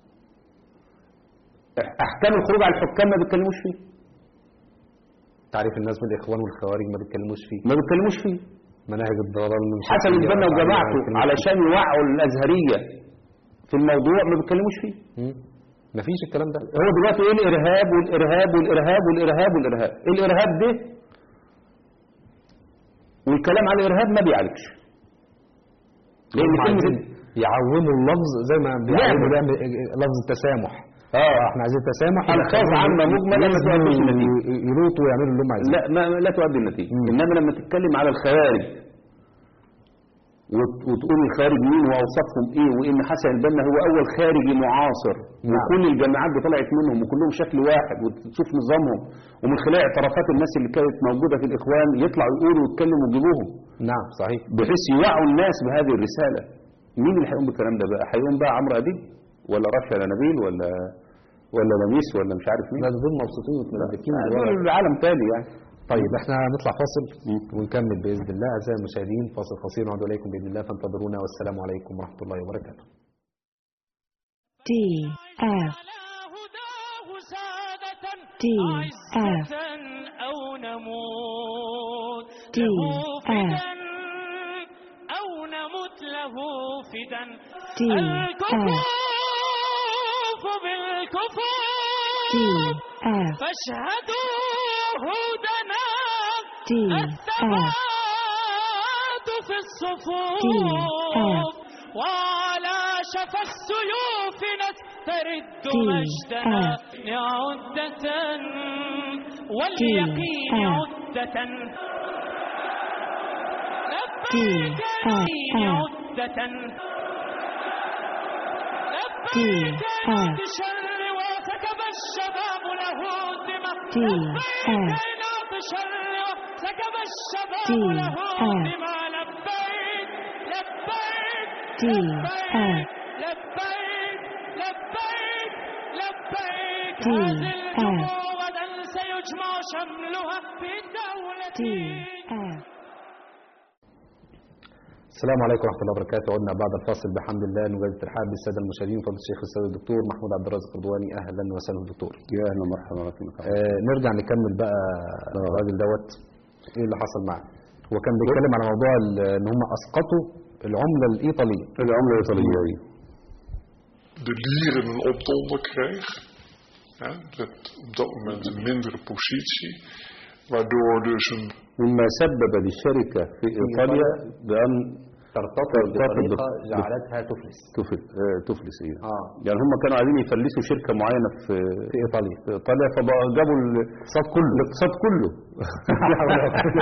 احكام الخروج على الحكام ما بيتكلموش فيه. تعريف الناس بالاخوان والخوارج ما بيتكلموش فيه. ما بيتكلموش فيه. مناهج الضلال من حسن البنا وجماعته علشان يوعوا الازهريه في الموضوع ما بيتكلموش فيه. ما فيش الكلام ده. هو دلوقتي ايه الارهاب والارهاب والارهاب والارهاب والارهاب. الارهاب ده والكلام على الارهاب ما بيعالجش. لان كلمه يعوموا اللفظ زي ما بيعوموا بيعمل لفظ التسامح. اه احنا عايزين تسامح، الفاظ عامه مجمله ما تؤديش النتيجه. يروطوا ويعملوا اللي هم عايزينه. لا ما لا تؤدي النتيجه. انما لما تتكلم على الخوارج وتقول الخارج مين واوصافهم ايه، وان حسن البنا هو اول خارجي معاصر. نعم. وكل الجامعات دي طلعت منهم وكلهم شكل واحد، وتشوف نظامهم ومن خلال اعترافات الناس اللي كانت موجوده في الاخوان يطلعوا يقولوا ويتكلموا ويجيبوهم. نعم صحيح. بحيث يوعوا الناس بهذه الرساله. مين اللي هيقوم بالكلام ده بقى؟ هيقوم بقى عمرو اديب ولا رشا نبيل ولا ولا لميس ولا مش عارف مين؟ لا دول مبسوطين ومتملكين دول عالم تاني يعني. طيب احنا نطلع فاصل ونكمل باذن الله. اعزائي المشاهدين فاصل قصير ونعود اليكم باذن الله، فانتظرونا والسلام عليكم ورحمه الله وبركاته. D F D F أو نموت D F أو نموت له فدا. D F بالكفار D F فاشهدوا هدنا D F في الصفوف D F وعلى شفا السيوف نسترد D مجدنا F عدة واليقين D F عدة D F عدة D F شر وسكب الشباب له الدماء. D F شر وسكب الشباب D له F الدماء. لبيك لبيك D F لبيك لبيك لبيك. D هذه F الجموع غدا سيجمع شملها في الدولة. D F السلام عليكم ورحمه الله وبركاته. عدنا بعد الفاصل بحمد الله نجدد الترحاب بالساده المشاهدين فضيله الشيخ الاستاذ الدكتور محمود عبد الرازق الرضواني. اهلا وسهلا دكتور. يا اهلا ومرحبا بكم. آه نرجع نكمل بقى الراجل دوت ايه اللي حصل معاه. هو كان بيتكلم على موضوع ان هم اسقطوا العمله الايطاليه. العمله الايطاليه ايه؟ De lieren een opdonder kreeg. Ja, met op dat moment een mindere positie. Waardoor dus een... مما سبب للشركة في إيطاليا بأن ترتقي بطريقة جعلتها تفلس. تفلس آه تفلس إيه؟ آه. يعني هم كانوا عايزين يفلسوا شركة معينة في في إيطاليا. في إيطاليا فجابوا الاقتصاد كله. الاقتصاد كله.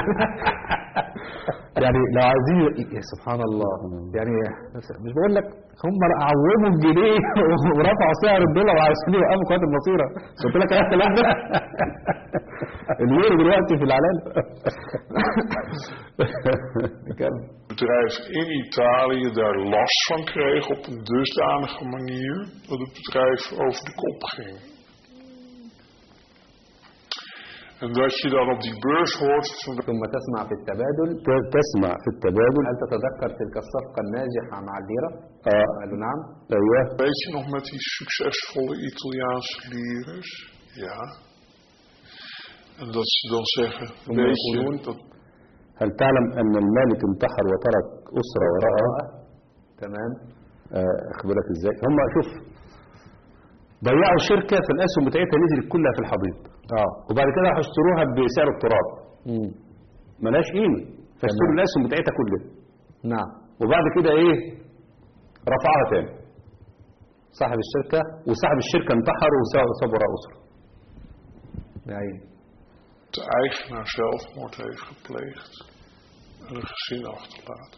يعني لو عايزين يا سبحان الله يعني مش بقول لك هم عوموا الجنيه ورفعوا سعر الدولار عشان يوقفوا قوات المصيرة. قلت لك انا الكلام ده اليورو دلوقتي في العلالة. bedrijf in Italië daar last van kreeg op een dusdanige manier dat het bedrijf over de kop ging. En dat je dan op die beurs hoort van ثم تسمع في التبادل. تسمع في التبادل. هل تتذكر تلك الصفقة الناجحة مع الليرة؟ اه قالوا نعم. ايوه. weet je nog met die succesvolle Italiaanse lires? Ja. En dat ze dan zeggen, weet je, dat هل تعلم أن المالك انتحر وترك أسرة وراءه؟ تمام. أخبرك إزاي؟ هم شوف ضيعوا شركة في الأسهم بتاعتها نزلت كلها في الحضيض. اه وبعد كده هيشتروها بسعر التراب. امم ملهاش قيمة، فاشتروا الأسهم بتاعتها كلها. نعم. وبعد كده إيه؟ رفعها تاني. صاحب الشركة وصاحب الشركة انتحر وساب وراء أسرة. يعني de eigenaar zelfmoord heeft gepleegd en een gezin achterlaten.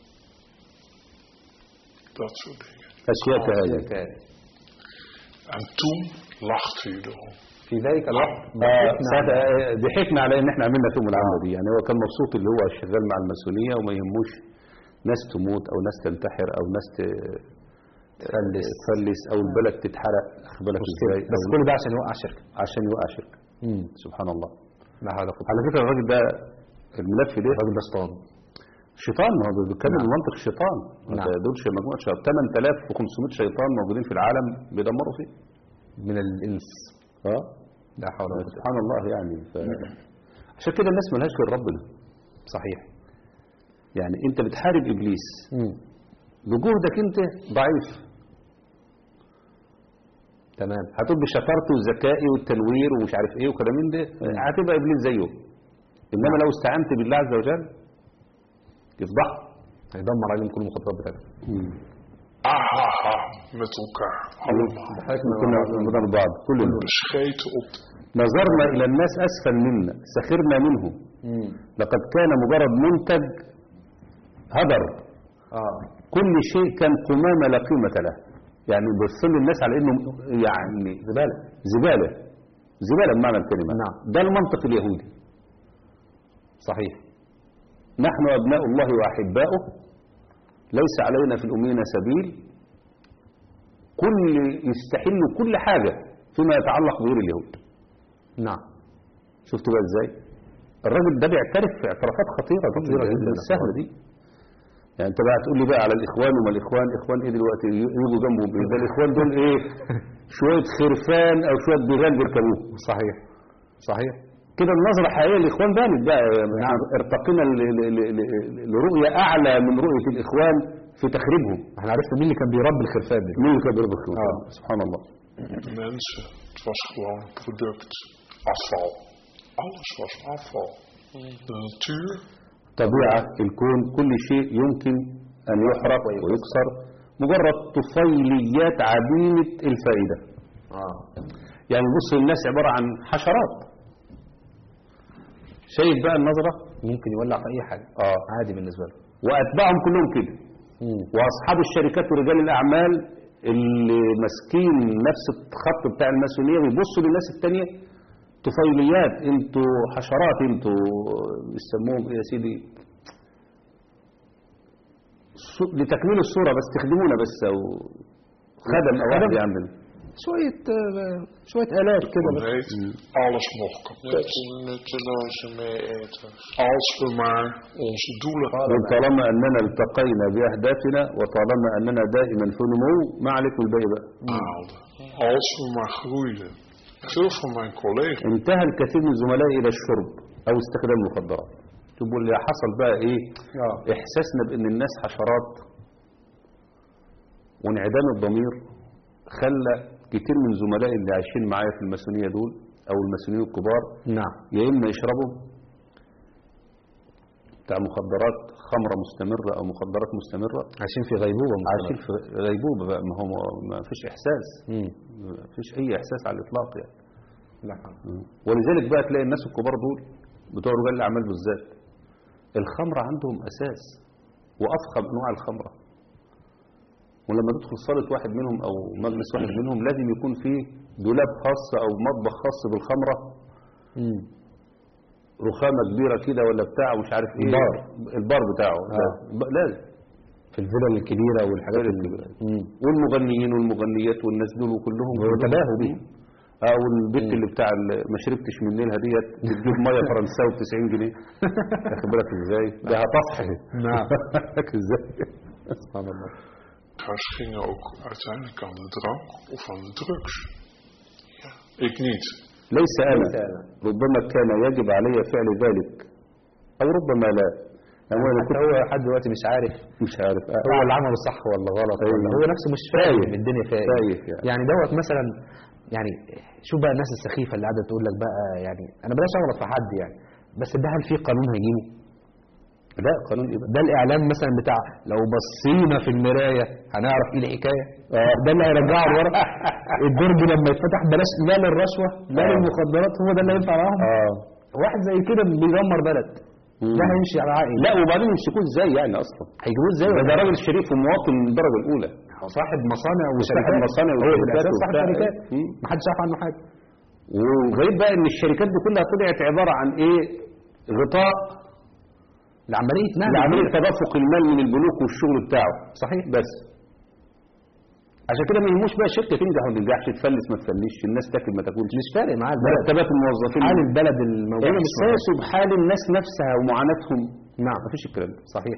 Dat soort dingen. أشياء كهذه. En toen lachte je erom. في ذلك الوقت ضحكنا على ان احنا عملنا فيهم العمله دي، يعني هو كان مبسوط اللي هو شغال مع المسؤوليه وما يهموش ناس تموت او ناس تنتحر او ناس تفلس تفلس او البلد تتحرق. بالك ازاي؟ بس كل ده عشان يوقع شركه عشان يوقع شركه. امم سبحان الله. لا حول ولا قوه. على فكره الراجل ده الملف ده الراجل ده شيطان. شيطان، ما هو بيتكلم بمنطق الشيطان. نعم. دول مجموعه شيطان ثمانية آلاف وخمسمائة شيطان موجودين في العالم بيدمروا فيه من الانس. اه لا حول ولا قوه. سبحان الله يعني ف... عشان كده الناس ملهاش غير ربنا. صحيح. يعني انت بتحارب ابليس امم بجهدك انت ضعيف. تمام. هتقول بشطارتي وذكائي والتنوير ومش عارف ايه وكلام من ده هتبقى ابليس زيه. انما لو استعنت بالله عز وجل يفضح، هيدمر عليهم كل المخططات بتاعتهم. Ahaha, met elkaar. Allemaal. كنا من بعض كلنا Bescheten op de... نظرنا الى الناس اسفل منا سخرنا منهم. امم لقد كان مجرد منتج هدر. اه كل شيء كان قمامة لا قيمة له، يعني بيصل الناس على انه يعني زبالة زبالة زبالة بمعنى الكلمة. نعم. ده المنطق اليهودي. صحيح. نحن أبناء الله وأحباؤه ليس علينا في الأمين سبيل. كل يستحل كل حاجة فيما يتعلق بغير اليهود. نعم. شفت بقى ازاي الراجل ده بيعترف في اعترافات خطيرة خطيرة جدا السهلة دي. يعني انت بقى تقول لي بقى على الاخوان وما الاخوان اخوان ايه دلوقتي يجوا جنبهم ايه؟ ده الاخوان دول ايه؟ شوية خرفان او شوية بغال بيركبوه. صحيح صحيح. كده النظرة الحقيقية للاخوان بانت بقى. نعم. ارتقينا لرؤية اعلى من رؤية الاخوان في تخريبهم. احنا عرفنا مين اللي كان بيربي الخرفان دي. مين اللي كان بيربي الخرفان؟ اه سبحان الله. De mensen, het was gewoon product, afval. Alles was afval. De natuur. طبيعة الكون كل شيء يمكن أن يحرق ويكسر مجرد طفيليات عديمة الفائدة. اه يعني بص الناس عبارة عن حشرات. شايف بقى النظرة؟ ممكن يولع في اي حاجه. اه عادي بالنسبه له. وأتباعهم كلهم كده. امم وأصحاب الشركات ورجال الأعمال اللي ماسكين نفس الخط بتاع الماسونية بيبصوا للناس التانية طفيليات، انتوا حشرات، انتوا بيسموهم ايه يا سيدي لتكميل الصورة بس تخدمونا بس او خدم او واحد يعمل شويه شويه الات كده بس. Alles nog kapot. Nutteloze mee-eters. Als we maar onze doelen hadden. طالما اننا التقينا باهدافنا وطالما اننا دائما في نمو ما عليكم الباقي بقى. haalden. Als we maar groeiden. Veel van mijn collega's. انتهى الكثير من زملائي الى الشرب او استخدام المخدرات. تقول اللي حصل بقى ايه؟ اه احساسنا بان الناس حشرات وانعدام الضمير خلى كتير من زملائي اللي عايشين معايا في الماسونية دول او الماسونيين الكبار نعم يا اما يشربوا بتاع مخدرات خمرة مستمرة او مخدرات مستمرة. عايشين في غيبوبه مستمرة. عايشين في غيبوبة بقى، ما هو ما فيش احساس. امم ما فيش اي احساس على الاطلاق يعني. لا ولذلك بقى تلاقي الناس الكبار دول بتوع رجال الاعمال بالذات الخمرة عندهم اساس وافخم انواع الخمرة، ولما تدخل صالة واحد منهم أو مجلس واحد منهم لازم يكون فيه دولاب خاص أو مطبخ خاص بالخمرة، مم. رخامة كبيرة كده ولا بتاع ومش عارف ايه، البار. البار بتاعه آه. ب- لازم في الفلل الكبيرة والحاجات الكبيرة. مم. والمغنيين والمغنيات والناس دول وكلهم وتباهوا بيه. او البنت اللي بتاع ال- ما شربتش من نيلها ديت بتجيب ميه فرنساوي ب تسعين جنيه، واخد بالك ازاي؟ ده هتصحي. نعم. ازاي؟ سبحان الله. Gars gingen ook uiteindelijk aan de drank of aan de drugs. Ja. Ik niet. ليس انا ليس أنا. ربما كان يجب علي فعل ذلك او ربما لا. يعني انا حتى كنت هو لحد دلوقتي مش عارف مش عارف هو اللي عمله صح ولا غلط، أيوة. ولا هو نفسه مش فاهم تايه. الدنيا فيها ايه. تايه يعني. يعني دوت مثلا، يعني شوف بقى الناس السخيفه اللي قاعده تقول لك بقى، يعني انا بلاش اغلط في حد يعني، بس ده هل في قانون هيجيبه؟ لا قانون ايه بقى؟ ده الاعلام مثلا بتاع لو بصينا في المرايه هنعرف ايه الحكايه. آه. ده اللي هيرجعه لورا. الدرج لما يتفتح بلاش لا للرشوه لا آه. للمخدرات، هو ده اللي هينفع معاهم. اه واحد زي كده بيدمر بلد، ده هيمشي على عقل. لا وبعدين يمسكوه ازاي يعني اصلا؟ هيجيبوه ازاي؟ ده, ده راجل شريف ومواطن من الدرجه الاولى، هو صاحب مصانع صاحب وشركات، مصانع هو في وشركات الاساس صاحب وبتاع. شركات، مم. محدش عارف عنه حاجه. وغريب بقى ان الشركات دي كلها طلعت عباره عن ايه؟ غطاء لعمليه نهب لعمليه المال. تدفق المال من البنوك والشغل بتاعه. صحيح. بس عشان كده ما يهموش بقى شركه تنجح وما تنجحش، تفلس ما تفلسش، الناس تاكل ما تاكلش، مش فارق معاه البلد، مرتبات الموظفين حال البلد الموجود. احساسه بحال الناس نفسها ومعاناتهم. نعم. مفيش الكلام ده. صحيح.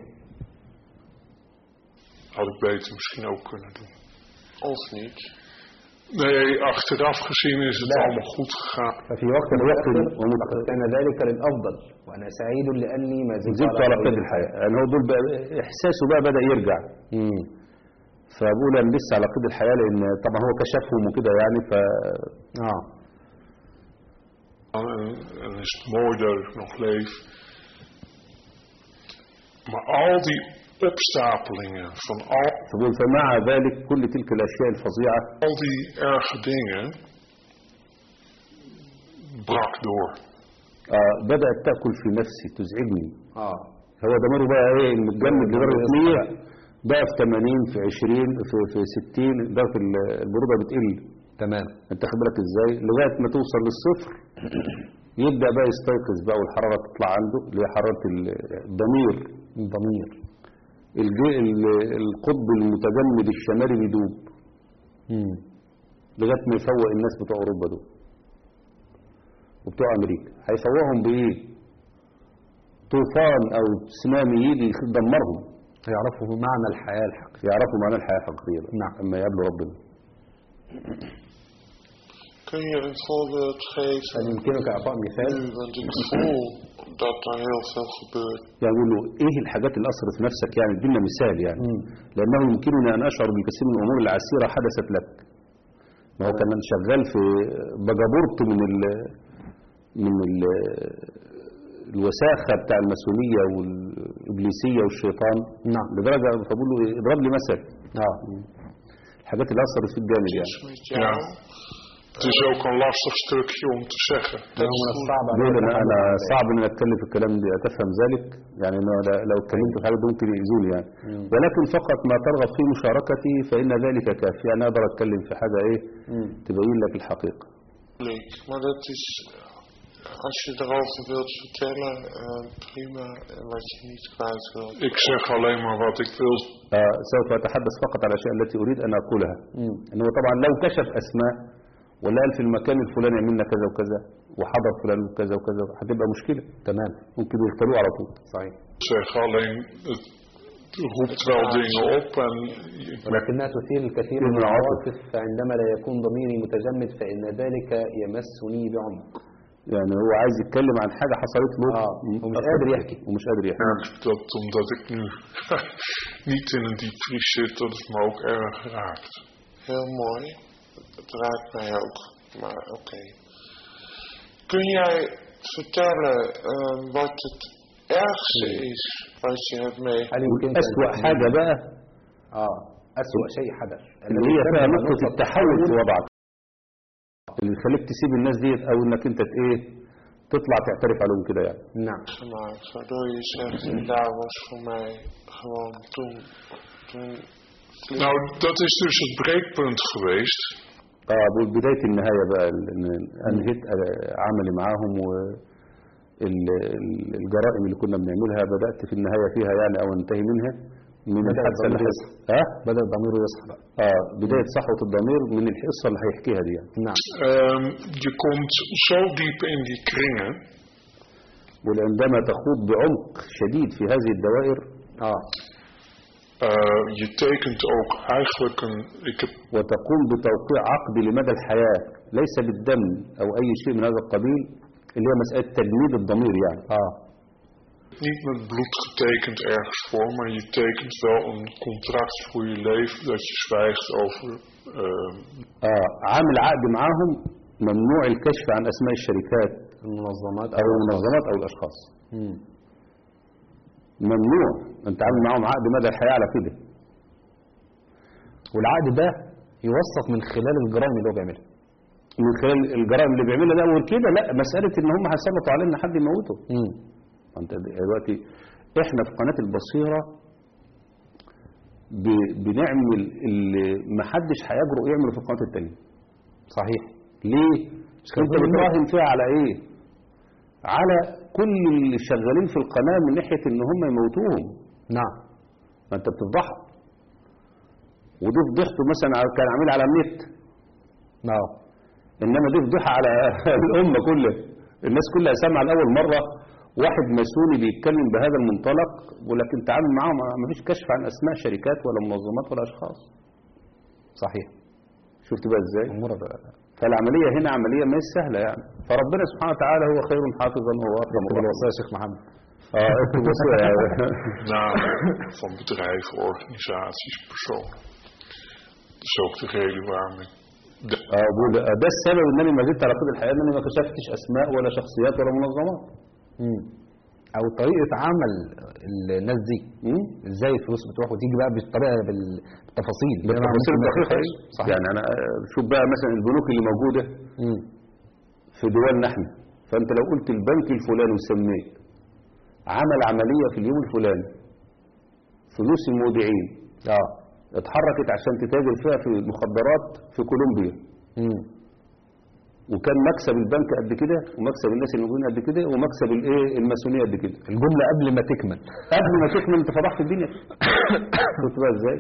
Had ik beter misschien ook kunnen doen. Of niet? Nee, achteraf gezien is het لا. allemaal goed gegaan. ففي وقت الوقت وقد كان ذلك للافضل وانا سعيد لاني ما زلت زدت على قيد الحياه، يعني هو دول بقى احساسه بقى بدا يرجع. امم فبقول انا لسه على قيد الحياه لان طبعا هو كشفهم وكده يعني ف اه En, en is het mooi dat ik nog leef. Maar al die opstapelingen van al, فبقول فمع ذلك كل تلك الاشياء الفظيعه al die erge dingen brak door. آه بدات تاكل في نفسي تزعجني. اه هو دمره بقى ايه المتجمد لدرجه مية بقى في ثمانين في عشرين في في ستين درجه البروده بتقل. تمام. انت خد بالك ازاي لغايه ما توصل للصفر يبدا بقى يستيقظ بقى والحراره تطلع عنده اللي هي حراره الضمير. الضمير. الج- ال- القطب المتجمد الشمالي بيدوب امم لغايه ما يفوق الناس بتوع اوروبا دول وبتوع امريكا. هيفوقهم بايه؟ طوفان او تسونامي يجي يدمرهم. يعرفوا معنى الحياه الحقيقيه. يعرفوا معنى الحياه الحقيقيه بقى. نعم. اما يقابلوا ربنا. Kun je een voorbeeld geven? هل يمكنك اعطاء مثال؟ Nu, want ik voel dat er heel veel gebeurt. يعني يقول له ايه الحاجات اللي اثرت في نفسك يعني ادينا مثال يعني. مم. لانه يمكنني ان اشعر بالكثير من الامور العسيره حدثت لك. ما هو كان شغال في بجابورت من ال من ال الوساخه بتاع الماسونيه والابليسيه والشيطان. نعم. لدرجه فبقول له إيه، اضرب لي مثل. اه الحاجات اللي اثرت فيك جامد يعني. Ja. Het is ook een lastig stukje om te zeggen. Dat من is الصعب دول عليك انا انا التحمل. صعب ان اتكلم في الكلام ده تفهم ذلك يعني انه لا- لو اتكلمت في حاجه دي ممكن يأذوني يعني. مم. ولكن فقط ما ترغب في مشاركتي فان ذلك كافي. يعني اقدر اتكلم في حاجه ايه مم. تبين لك الحقيقه. leuk. Maar dat is, als je erover wilt vertellen, uh, prima. En wat je niet kwijt wilt. Ik zeg alleen maar wat ik wil. آه سوف اتحدث فقط على الاشياء التي اريد ان اقولها. مم. انه طبعا لو كشف اسماء ولا قال في المكان الفلاني عملنا كذا وكذا وحضر فلان وكذا وكذا هتبقى مشكله. تمام. ممكن يقتلوه على طول. صحيح. Ik zeg alleen, het roept wel dingen op en ولكنها تثير الكثير من من العواطف. العواطف، فعندما لا يكون ضميري متجمد فإن ذلك يمسني بعمق. يعني هو عايز يتكلم عن حاجه حصلت له آه، ومش قادر يحكي. ومش قادر يحكي. merk dat omdat ik nu niet in een diepvries zit, dat het me ook erg raakt. Heel mooi. Het raakt mij ook. Maar oké. Okay. Kun jij vertellen uh, wat het ergste is wat je hebt meegemaakt? هل يمكنك أسوأ أن- حاجة بقى اه أسوأ شيء حدث اللي هي فيها نقطة التحول في وضعك اللي يخليك تسيب الناس ديت او انك انت ت- ايه تطلع تعترف عليهم كده يعني. نعم. Gemaakt, waardoor je zegt, daar was voor mij gewoon toen, toen Nou, dat is dus het breekpunt geweest. اه بقول بداية النهاية بقى ال- إن أنهيت آه، عملي معاهم والجرائم اللي كنا بنعملها بدأت في النهاية فيها يعني أو انتهي منها من بدأ الحادثة اللي الضمير حصلت. اه بدأ ضميره يصحى بقى. اه بداية صحوة الضمير من القصة اللي هيحكيها دي يعني. نعم. Um, je komt zo diep in die kringen. وعندما تخوض بعمق شديد في هذه الدوائر اه Uh, je tekent ook eigenlijk een. Ik heb وتقوم بتوقيع عقد لمدى الحياة ليس بالدم أو أي شيء من هذا القبيل اللي هي مسألة تجميد الضمير يعني. اه niet met bloed getekend ergens voor, maar je tekent wel een contract voor je leven dat je zwijgt over. Uh, آه عامل عقد معاهم ممنوع الكشف عن أسماء الشركات المنظمات أو المنظمات أو الأشخاص. مم. ممنوع أنت عامل معاهم عقد مدى الحياة على كده. والعقد ده يوثق من خلال الجرائم اللي هو بيعملها. من خلال الجرائم اللي بيعملها ده وكده لا مسألة إن هم هيسلطوا علينا حد يموته. مم. أنت دلوقتي إحنا في قناة البصيرة ب- بنعمل اللي محدش هيجرؤ يعمله في القناة التانية. صحيح. ليه؟ كان انت في بتراهن فيها على ايه؟ على كل اللي شغالين في القناة من ناحية ان هم يموتوهم. نعم. ما انت بتفضحها. ودي فضحته مثلا على- كان عامل على النت. نعم. انما دي فضيحة على الامة كلها. الناس كلها سامعة لأول مرة واحد ماسوني بيتكلم بهذا المنطلق ولكن تعامل معاهم ما فيش كشف عن اسماء شركات ولا منظمات ولا اشخاص. صحيح. شفت بقى ازاي؟ امور بقى. فالعملية هنا عملية ما هي سهلة يعني. فربنا سبحانه وتعالى هو خير حافظا وهو ارحم اكتب الوصايا يا شيخ محمد. اه اكتب وصية. namen van bedrijven, organisaties, personen. Dat is ook de reden waarom ik. de- اه بقول ده السبب انني ما زلت على قيد الحياة انني ما كشفتش اسماء ولا شخصيات ولا منظمات. مم. او طريقة عمل الناس دي مم؟ ازاي الفلوس بتروح وتيجي بقى بالطريقة بالتفاصيل. بالتفاصيل الدقيقة. صحيح. يعني انا آه، شوف بقى مثلا البنوك اللي موجودة مم. في دولنا احنا فانت لو قلت البنك الفلاني وسميت عمل عملية في اليوم الفلاني فلوس المودعين اه اتحركت عشان تتاجر فيها في المخدرات في كولومبيا مم. وكان مكسب البنك قد كده ومكسب الناس الموجودين قد كده ومكسب الايه الماسونيه قد كده الجملة قبل ما تكمل. قبل ما تكمل انت فضحت الدنيا. شفت بقى ازاي؟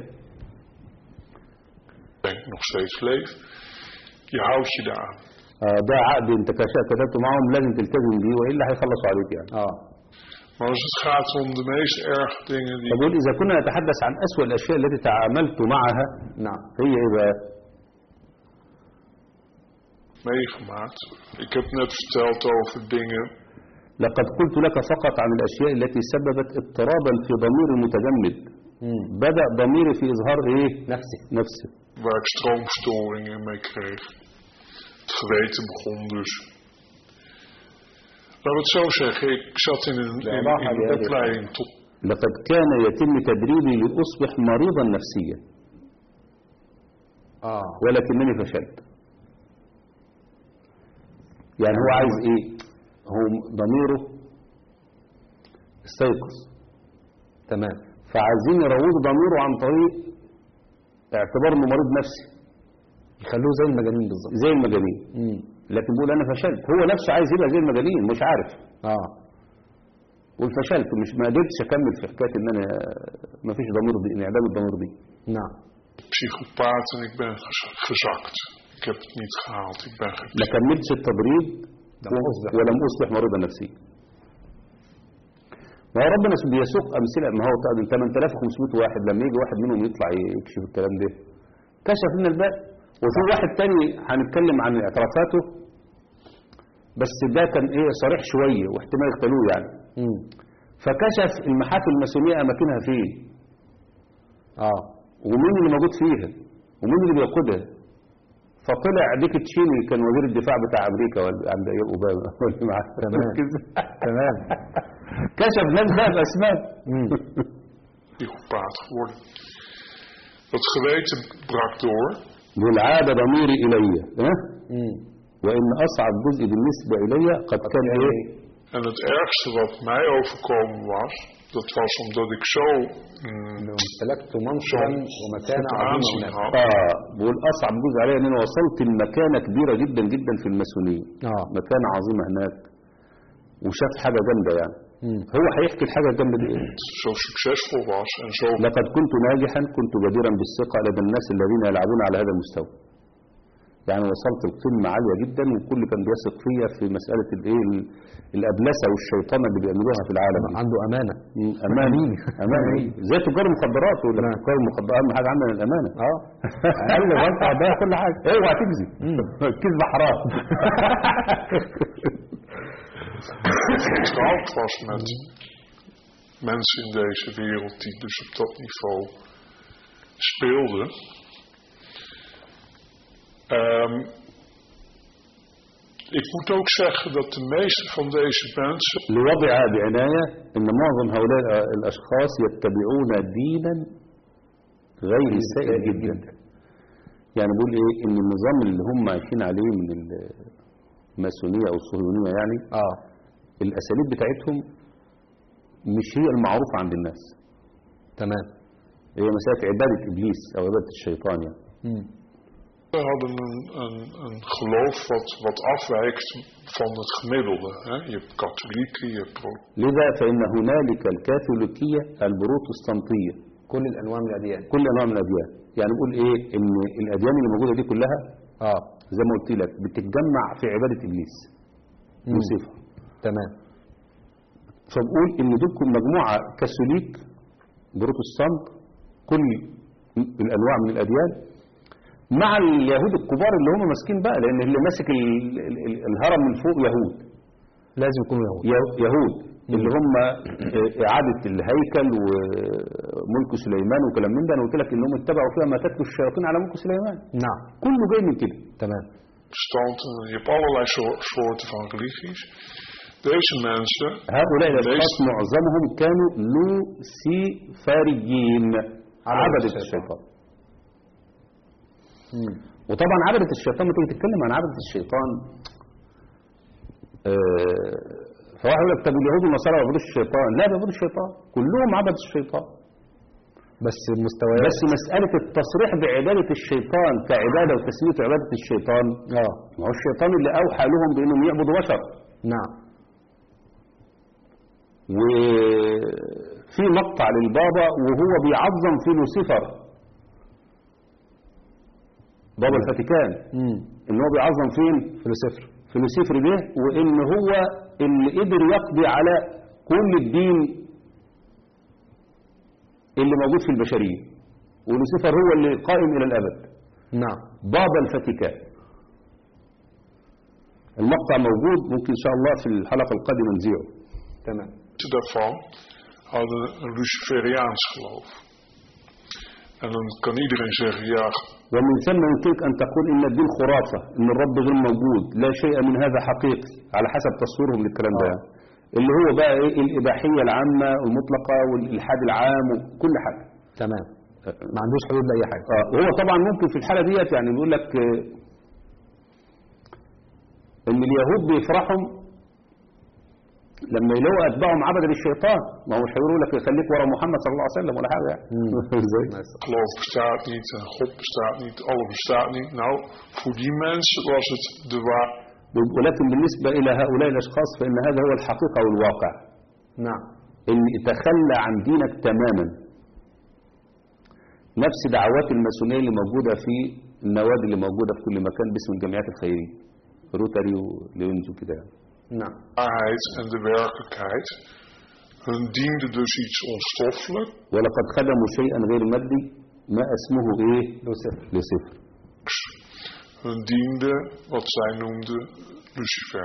denk ik nog steeds leef. Je houdt je daaraan. آه ده عقد انت كشا- كتبته معاهم لازم تلتزم بيه والا هيخلصوا عليك يعني. اه Maar als het gaat om de meest erge dingen die. فبقول اذا كنا نتحدث عن اسوأ الاشياء التي تعاملت معها نعم. هي ايه بقى؟ meegemaakt. Ik heb net verteld over dingen. لقد قلت لك فقط عن الاشياء التي سببت اضطرابا في ضمير المتجمد. مم. بدأ ضميري في اظهار ايه؟ نفسي. نفسه. Waar ik stroomstoringen mee kreeg. Het geweten begon dus. Laat het zo zeggen, ik zat in een, in, in een opleiding tot. لقد كان يتم تدريبي لأصبح مريضا نفسيا اه ولكنني فشلت. يعني هو عايز ايه؟ هو ضميره استيقظ تمام. فعايزين يروضوا ضميره عن طريق اعتبار انه مريض نفسي يخلوه زي المجانين بالظبط. زي المجانين. مم. لكن بيقول انا فشلت هو نفسه عايز يبقى زي المجانين مش عارف. اه والفشلت مش ما قدرتش اكمل في حكايه ان انا ما فيش ضمير دي انعدام الضمير دي. نعم. psychopaat en ik ben gez- gezakt. Ik heb het niet gehaald. Ik ben ge- ما كملتش التدريب لم أصبح. ولم اصبح مريضا نفسيا. ما هو ربنا بيسوق امثله ما هو من ثمانية آلاف وخمسمائة واحد لما يجي واحد منهم يطلع يكشف الكلام ده كشف لنا الباقي. وفي واحد تاني هنتكلم عن اعترافاته بس ده كان ايه صريح شويه واحتمال يقتلوه يعني. مم. فكشف المحافل الماسونيه اماكنها فين اه ومين اللي موجود فيها ومين اللي بيقودها. فطلع ديك تشيني كان وزير الدفاع بتاع امريكا ولا عند اوباما ولا معاه. تمام. تمام. كشف ناس بقى باسماء. psychopaat geworden. Het geweten brak door. بالعاد ضميري الي ها مم. وان اصعب جزء بالنسبه الي قد كان ايه En het ergste wat mij overkomen was, dat was omdat ik zo mm, امتلكت منصبا ومكانة goed عظيمة aanzien هناك. had. اه بقول اصعب جزء عليا ان انا وصلت لمكانه كبيره جدا جدا في الماسونيه. اه مكانه عظيمه هناك وشاف حاجه جامده يعني. مم. هو هيحكي الحاجه الجامده دي ايه؟ Zo succesvol was en zo لقد كنت ناجحا كنت جديرا بالثقه لدى الناس الذين يلعبون على هذا المستوى. يعني وصلت القمه عاليه جدا والكل كان بيثق فيا في مساله الايه ال- الابلسه والشيطنه اللي بيعملوها في العالم دي. عنده أمانة. مم، امانه امانه زي تجار المخدرات ولا تجار المخدرات اهم حاجه عندنا الامانه. اه أقل غلطة هتضيع كل حاجة. اوعى تكذب الكذب حرام. getrouwd was met mensen in deze wereld die dus op dat niveau speelden. Um, ik moet ook zeggen dat de meeste van deze mensen لوضع بعناية أن معظم هؤلاء الأشخاص يتبعون دينا غير سائر جدا. يعني بقول إيه إن النظام اللي هم عايشين عليه من الماسونية أو الصهيونية يعني اه الأساليب بتاعتهم مش هي المعروفة عند الناس. تمام. هي مسألة عبادة إبليس أو عبادة الشيطان يعني. مم. hadden een, een, een geloof wat, wat afwijkt van het gemiddelde. Hè? Je hebt katholieken, je hebt pro- لذا فإن هنالك الكاثوليكية البروتستانتية كل الأنواع من الأديان. كل أنواع من الأديان. يعني نقول إيه إن الأديان اللي موجودة دي كلها اه زي ما قلت لك بتتجمع في عبادة إبليس مم. لوسيفر. تمام. فبقول إن دول مجموعة كاثوليك بروتستانت كل الأنواع من الأديان مع اليهود الكبار اللي هم ماسكين بقى لأن اللي ماسك ال- ال- ال- الهرم من فوق يهود لازم يكونوا يهود. يه- يهود اللي هم إعادة الهيكل وملك سليمان وكلام من ده. أنا قلت لك إنهم اتبعوا فيها ما تتلو الشياطين على ملك سليمان. نعم. كله جاي من كده. تمام. protestanten. Je hebt allerlei soor- soorten van religies. Deze mensen, هؤلاء الأشخاص ليس- معظمهم كانوا لوسيفريين عبدة الشيطان. الشيطان. مم. وطبعا عبدة الشيطان ما تيجي تتكلم عن عبدة الشيطان آه، فواحد يقول لك طب اليهود والنصارى ما بيعبدوش الشيطان. لا بيعبدوا الشيطان كلهم عبدة الشيطان. بس المستويات. بس مسألة التصريح بعبادة الشيطان كعبادة وتسمية عبادة الشيطان اه ما هو الشيطان اللي أوحى لهم بأنهم يعبدوا بشر. نعم. وفي مقطع للبابا وهو بيعظم في لوسيفر بابا الفاتيكان مم. ان هو بيعظم فين في لوسيفر. في لوسيفر ده وان هو اللي قدر يقضي على كل الدين اللي موجود في البشرية ولوسيفر هو اللي قائم الى الابد. نعم. بابا الفاتيكان. المقطع موجود ممكن ان شاء الله في الحلقة القادمة نذيعه. تمام. daarvan hadden een Luciferiaans geloof. En dan kan iedereen zeggen, ja, ومن ثم يمكنك أن تقول إن الدين خرافة إن الرب غير موجود لا شيء من هذا حقيقي على حسب تصويرهم للكلام ده يعني. اللي هو بقى إيه الإباحية العامة المطلقة والإلحاد العام وكل حاجة. تمام. ما عندوش حدود لأي حاجة. آه وهو طبعا ممكن في الحالة ديت يعني بيقول لك آه، إن اليهود بيفرحوا لما يلاقوا أتباعهم عبد للشيطان. ما هو مش هيقولوا لك خليك ورا محمد صلى الله عليه وسلم ولا حاجة يعني. ازاي؟ geloof bestaat niet en God bestaat niet, alles bestaat niet. Nou, voor die mensen was het de waar. ولكن بالنسبة إلى هؤلاء الأشخاص فإن هذا هو الحقيقة والواقع. نعم. إن تخلى عن دينك تماما. نفس دعوات الماسونية اللي موجودة في النوادي اللي موجودة في كل مكان باسم الجمعيات الخيرية روتاري وليونز وكده. نعم. Waarheid en de werkelijkheid. Hun diende dus iets onstoffelijk. ولقد خدموا شيئا غير مادي ما اسمه إيه؟ لوسيفر. لوسيفر. Hun diende wat zij noemden Lucifer.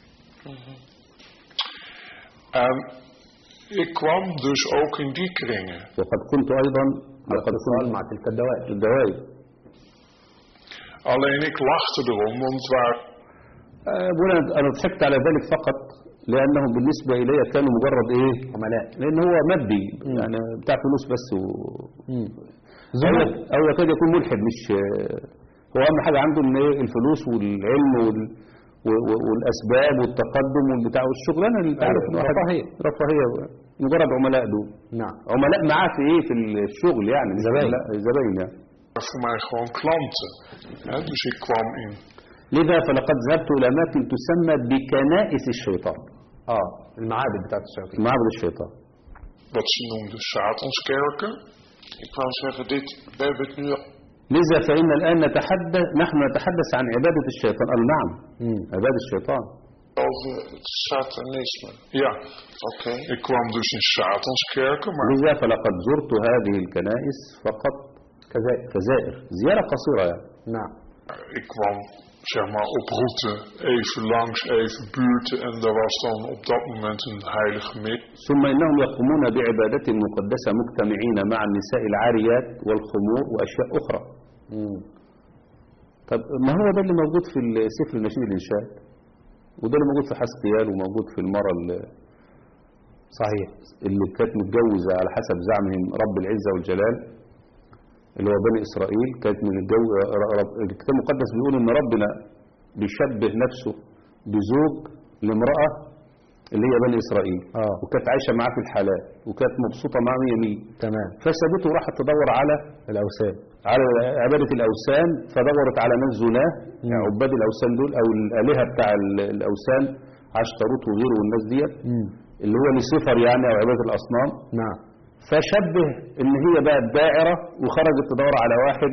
En ik kwam dus ook in die kringen. وقد كنت أيضا على لقد اتصال كنت مع تلك الدوائر. الدوائر. Alleen ik lachte erom, want waar آه، بقول أنا أنا ضحكت على ذلك فقط لأنهم بالنسبة إلي كانوا مجرد إيه؟ عملاء. لأن هو مادي يعني بتاع فلوس بس و... مم. أو أو يكاد يكون ملحد مش هو أهم حاجة عنده إن إيه الفلوس والعلم وال... و- و- والاسباب والتقدم والبتاع والشغلانه اللي تعرف أيوة، الواحد رفاهية. رفاهيه مجرد عملاء دول نعم. عملاء معاه في ايه في الشغل يعني مش زباين. عملاء، زباين يعني. voor mij gewoon klanten. Hè, dus ik kwam in لذا فلقد ذهبت الى اماكن تسمى بكنائس الشيطان اه المعابد بتاعت الشياطين. معبد الشيطان. wat ze noemden Satanskerken. Ik wou zeggen, dit, we hebben het nu لذا فإن الآن نتحدث نحن نتحدث عن عبادة الشيطان. قالوا نعم مم. عبادة الشيطان. over het satanisme. Ja, Oké. ik kwam dus in Satanskerken, maar لذا فلقد زرت هذه الكنائس فقط كذلك. كزائر زيارة قصيرة يعني. نعم. ik kwam zeg maar op route even langs, even buurten en daar was dan op dat moment een heilige mis. ثم إنهم يقومون بعبادة مقدسة مجتمعين مع النساء العاريات والخمور وأشياء أخرى. مم. طب ما هو ده اللي موجود في سفر النشيد الإنشاد وده اللي موجود في حسقيال وموجود في المرة اللي صحيح. اللي كانت متجوزة على حسب زعمهم رب العزة والجلال اللي هو بني إسرائيل. كانت من الجو رب... الكتاب المقدس بيقول إن ربنا بيشبه نفسه بزوج لامرأة اللي هي بني إسرائيل. آه. وكانت عايشة معاه في الحلال وكانت مبسوطة معاه مية مية. تمام. فسابته وراحت تدور على الأوثان. على عبادة الأوثان فدورت على ناس زناه يعني عباد الأوثان دول أو الآلهة بتاع ال- الأوثان عشتروت وغيره والناس ديت مم. اللي هو لصفر يعني أو عبادة الأصنام. نعم. فشبه ان هي بقى الدائرة وخرجت تدور على واحد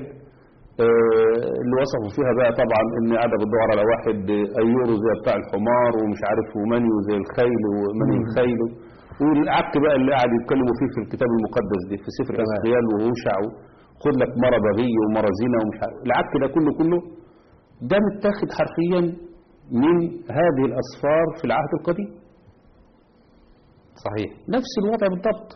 آه، اللي وصفوا فيها بقى طبعا ان قاعدة بتدور على واحد آه، ايورو زي بتاع الحمار ومش عارف ومانيو زي الخيل ومانيو الخيل والعك بقى اللي قاعد يتكلموا فيه في الكتاب المقدس دي في سفر تمام. حزقيال وهوشع خد لك مرة بغي ومرة زنا ومش عارف العك ده كله كله ده متاخد حرفيا من هذه الاسفار في العهد القديم. صحيح. نفس الوضع بالضبط.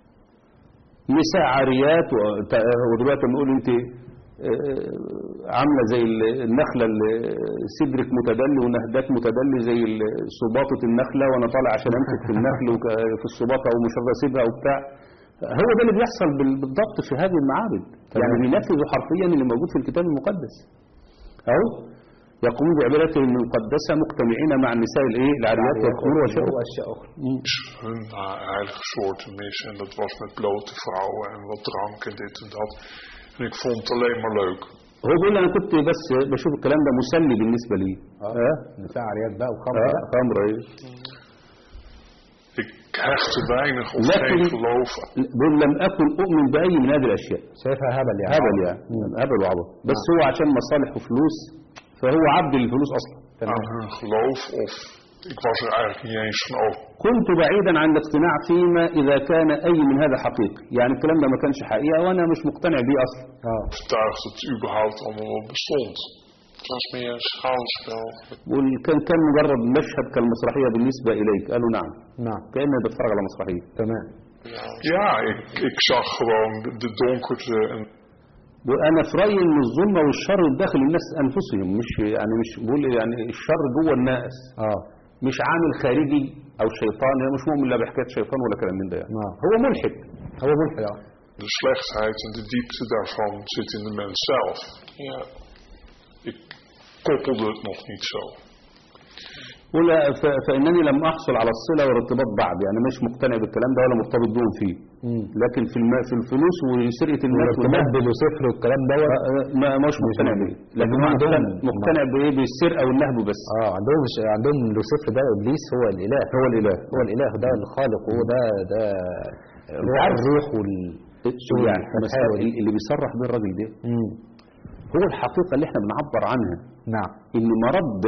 نساء عاريات وت- ودلوقتي بنقول انت آه، عامله زي ال- النخله اللي صدرك متدلي ونهدك متدلي زي ال- سباطه النخله وانا طالع عشان امسك في النخل وك- في السباطه ومش راضي اسيبها وبتاع. هو ده اللي بيحصل بال- بالضبط في هذه المعابد. يعني بينفذوا حرفيا اللي موجود في الكتاب المقدس اهو يقومون بعبادته المقدسه مجتمعين مع النساء الايه العاريات والخمور واشياء أخرى. وأشياء أخرى. Hun heilige soorten mis en dat was met blote vrouwen en wat drank en dit en dat. En ik vond het alleen maar leuk. هو بيقول انا كنت بس بشوف الكلام ده مسلي بالنسبه لي. اه نساء عريات بقى وخمر اه بقى. خمر ايه. Ik hechtte weinig of Lekker geen niet. geloof. بيقول لم اكن اؤمن باي من هذه الاشياء. شايفها هبل يعني. هبل يعني هبل وعبط بس هو عشان مصالح وفلوس فهو عبد للفلوس اصلا. Aan hun geloof of ik was er eigenlijk niet eens van over. كنت بعيدا عن الاقتناع فيما اذا كان اي من هذا حقيقي يعني الكلام ده ما كانش حقيقه وانا مش مقتنع بيه اصلا. اه. Overtuigd dat het überhaupt allemaal wel bestond. Het was meer een schouwspel. وكان كان مجرد مشهد كالمسرحيه بالنسبه اليك. قالوا نعم نعم. كاني بتفرج على مسرحيه. تمام. Ja, ik, ik zag gewoon de, de donkerte en وانا في رايي ان الظلمه والشر داخل الناس انفسهم مش يعني مش بقول يعني الشر جوه الناس اه. مش عامل خارجي او شيطان يعني مش مؤمن لا بحكايه شيطان ولا كلام من ده يعني. نعم. هو ملحد. هو ملحد. اه. de slechtheid en de diepte daarvan zit in de mens zelf. Ja. Ik koppelde het nog niet zo. ولا ف- فانني لم احصل على الصله والارتباط بعد يعني مش مقتنع بالكلام ده ولا مرتبط بهم فيه. مم. لكن في الم... في الفلوس وسرقه المال والارتباط بالوصفر والكلام دوت. ما مش مقتنع بيه لكن هم هو عندهم- مقتنع- مقتنع بايه بالسرقه والنهب بس. اه عندهم عندهم لوسيفر ده ابليس هو الاله. هو الاله. هو الاله ده الخالق وهو ده ده روح عارف- الروح وال يعني الحلوة دي. اللي بيصرح بيه الراجل ده مم. هو الحقيقه اللي احنا بنعبر عنها نعم. ان مرد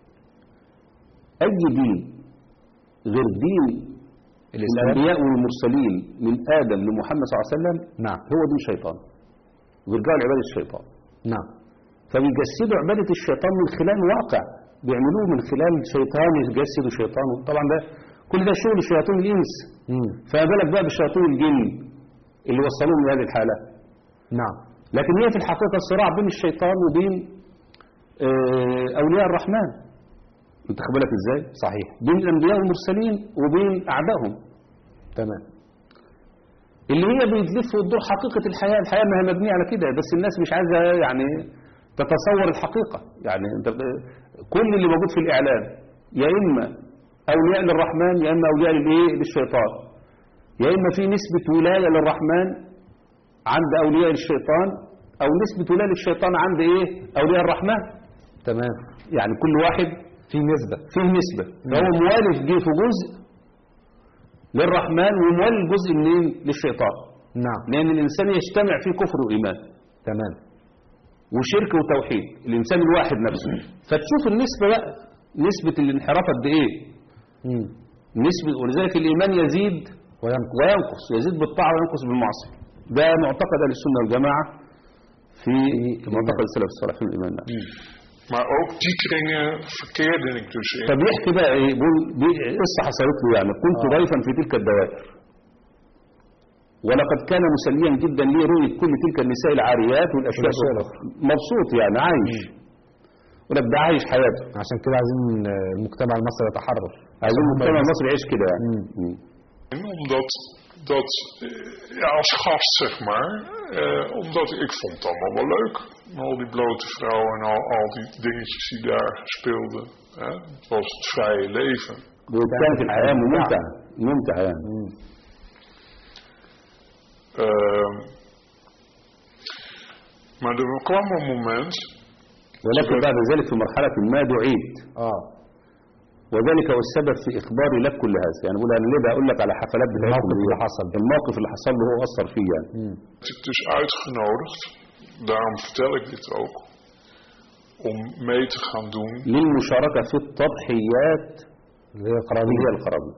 اي دين غير دين الإسلام. الانبياء والمرسلين من ادم لمحمد صلى الله عليه وسلم نعم. هو دين شيطان ويرجعوا لعباده الشيطان. نعم. فبيجسدوا عباده الشيطان من خلال واقع بيعملوه من خلال شيطان يجسدوا شيطان طبعا ده كل ده شغل شياطين الانس. مم. فما بالك بقى بشياطين الجن اللي وصلوهم لهذه الحاله. نعم. لكن هي في الحقيقه الصراع بين الشيطان وبين آه، اولياء الرحمن. انت خد بالك ازاي؟ صحيح. بين الانبياء والمرسلين وبين اعدائهم تمام. اللي هي بتلف وتدور حقيقه الحياه. الحياه ما هي مبنيه على كده بس الناس مش عايزه يعني تتصور الحقيقه يعني انت ب- كل اللي موجود في الإعلام يا إما أولياء للرحمن يا إما أولياء للإيه للشيطان، يا إما في نسبة ولاية للرحمن عند أولياء الشيطان أو نسبة ولاية للشيطان عند إيه أولياء الرحمن. تمام. يعني كل واحد في نسبة فيه نسبة، فهو موالف جه في جزء للرحمن وموالف جزء منين للشيطان. نعم. لأن الإنسان يجتمع فيه كفر وإيمان. تمام. وشرك وتوحيد الإنسان الواحد نفسه. فتشوف النسبة بقى نسبة الانحراف قد إيه. مم. نسبة، ولذلك الإيمان يزيد وينقص. وينقص يزيد بالطاعة وينقص بالمعصية. ده معتقد أهل السنة والجماعة في معتقد السلف الصالح في الإيمان. Maar ook die kringen verkeerde ik dus in. طب يحكي بقى ايه بيقول قصه حصلت له يعني كنت آه. ضيفا في تلك الدوائر ولقد كان مسليا جدا لي رؤيه كل تلك النساء العاريات والاشياء والأشياء الأخرى. مبسوط يعني عايش ولك ده عايش حياته. عشان كده عايزين المجتمع المصري يتحرر، عايزين المجتمع المصري يعيش كده يعني. مم. Omdat dat, ja, als gast zeg maar, eh, omdat ik vond het allemaal wel leuk. Al die blote vrouwen en al, al die dingetjes die daar speelden. Hè? Het was het vrije leven. وكانت الحياه ممتعه ممتعه يعني. Uh, maar er kwam een moment. ولكن بعد ذلك في مرحله ما دعيت. اه وذلك هو السبب في إخباري لك كل هذا. يعني بقول أنا ليه بقول لك على حفلات الموقف اللي حصل الموقف اللي حصل له هو أثر فيه يعني. Ik dus uitgenodigd, daarom vertel ik dit ook, om mee te gaan doen. للمشاركة في التضحيات اللي هي القرابين. هي القرابين.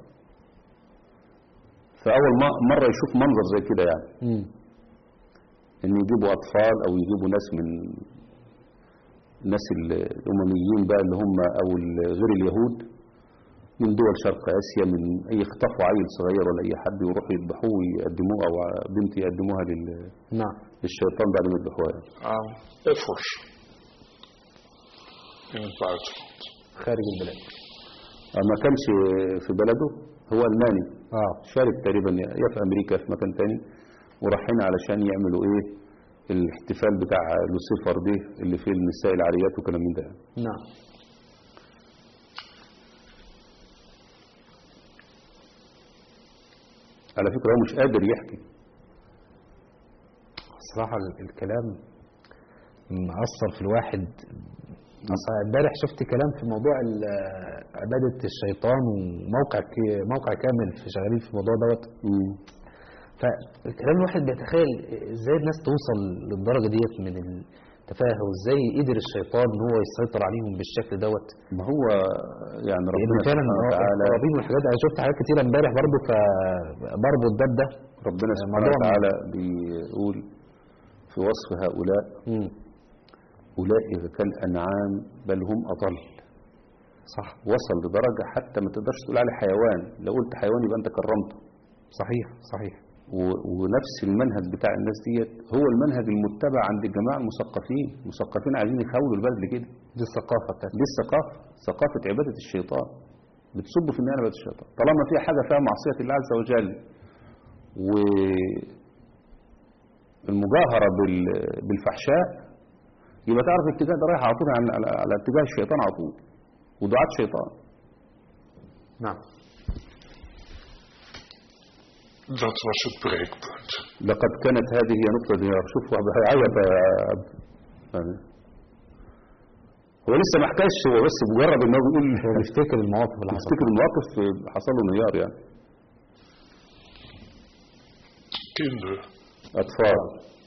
فأول مرة يشوف منظر زي كده يعني. مم. إن يجيبوا أطفال أو يجيبوا ناس من الناس الأمميين بقى اللي هم أو غير اليهود من دول شرق آسيا، من أي يخطفوا عيل صغير ولا أي حد يروحوا يذبحوه ويقدموه أو بنت يقدموها لل نعم. للشيطان بعد ما يذبحوها يعني. Aan offers in het buitenland. خارج البلاد. ما كانش في بلده، هو ألماني. اه شارك تقريبا يا في أمريكا في مكان تاني ورايحين علشان يعملوا إيه الاحتفال بتاع لوسيفر دي اللي فيه النساء العاريات وكلام من ده. نعم. على فكرة هو مش قادر يحكي. صراحة الكلام مأثر في الواحد. امبارح شفت كلام في موضوع عبادة الشيطان وموقع موقع كامل في شغالين في الموضوع دوت. فالكلام الواحد بيتخيل ازاي الناس توصل للدرجة ديت من التفاهة وازاي قدر الشيطان ان هو يسيطر عليهم بالشكل دوت. ما هو يعني ربنا فعلا سبحانه وتعالى القرابين والحاجات. انا شفت حاجات كتيرة امبارح برضه فبربط ده بده. ربنا سبحانه وتعالى بيقول في وصف هؤلاء مم. أولئك كالأنعام بل هم أضل. صح. وصل لدرجة حتى ما تقدرش تقول عليه حيوان، لو قلت حيوان يبقى أنت كرمته. صحيح صحيح. ونفس المنهج بتاع الناس ديت هو المنهج المتبع عند الجماعة المثقفين. المثقفين عايزين يحولوا البلد لكده. دي الثقافة بتاعتنا. دي الثقافة، ثقافة عبادة الشيطان. بتصب في النهاية عبادة الشيطان. طالما فيها حاجة فيها معصية الله عز وجل والمجاهرة بالفحشاء يبقى تعرف الاتجاه ده رايح على طول على, على اتجاه الشيطان على طول ودعاة شيطان. نعم. Dat was het breekpunt. لقد كانت هذه هي نقطة انهيار. شوف هيعيط يا عبد. هو لسه ما حكاش، هو بس مجرد ان هو بيقول هو بيفتكر المواقف اللي حصلت. بيفتكر المواقف حصل له انهيار يعني. Kinderen. أطفال.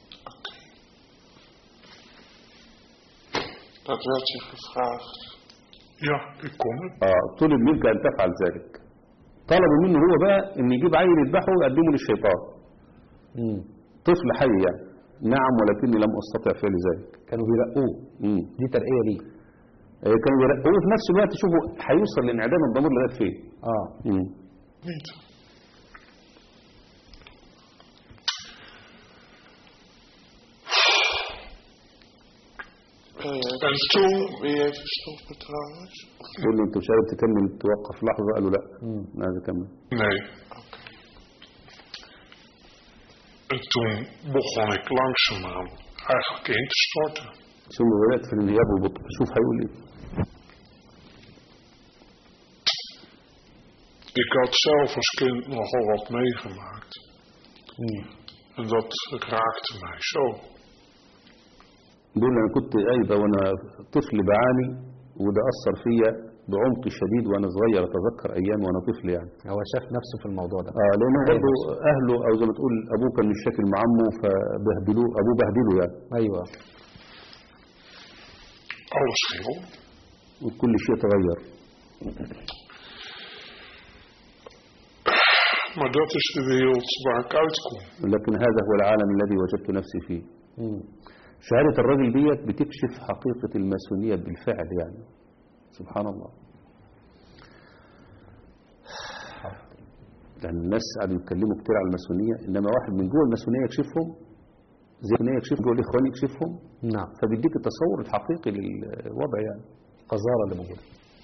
Dat werd je gevraagd. Ja, ik kon het. اه طلب منك ان تفعل ذلك. طلبوا منه هو بقى ان يجيب عيل يذبحه ويقدمه للشيطان. امم طفل حي يعني. نعم ولكني لم استطع فعل ذلك. كانوا بيرقوه. امم دي ترقيه ليه. آه كانوا بيرقوه في نفس الوقت. شوفوا هيوصل لانعدام الضمير لغايه فين. اه امم Niet. En toen, wie heeft gestopt trouwens? قول له انت مش قادر تكمل توقف لحظه. قال له لا انا عايز اكمل. Nee. Oké. En toen begon ik langzaamaan eigenlijk in te storten. ثم بدات في الانهيار والبطء. شوف هيقول ايه. Ik had zelf als kind nogal wat meegemaakt. مم. En dat raakte mij zo. بيقول أنا كنت أيضا وأنا طفل بعاني وده أثر فيا بعمق شديد وأنا صغير، أتذكر أيام وأنا طفل يعني. هو شاف نفسه في الموضوع ده. اه لأنه برضه أهله أو زي ما تقول أبوه كان مش شاكل مع عمه فبهدلوه، أبوه بهدله يعني. أيوة. Alles ging om. وكل شيء تغير. Maar dat is de wereld waar ik uitkom. لكن هذا هو العالم الذي وجدت نفسي فيه. مم. شهادة الرجل ديت بتكشف حقيقة الماسونية بالفعل يعني. سبحان الله. يعني الناس قاعدوا يتكلموا كتير على الماسونية، إنما واحد من جوه الماسونية يكشفهم، زي الماسونية يكشف جوه الإخوان يكشفهم. نعم. فبيديك التصور الحقيقي للوضع يعني. القذارة اللي موجودة.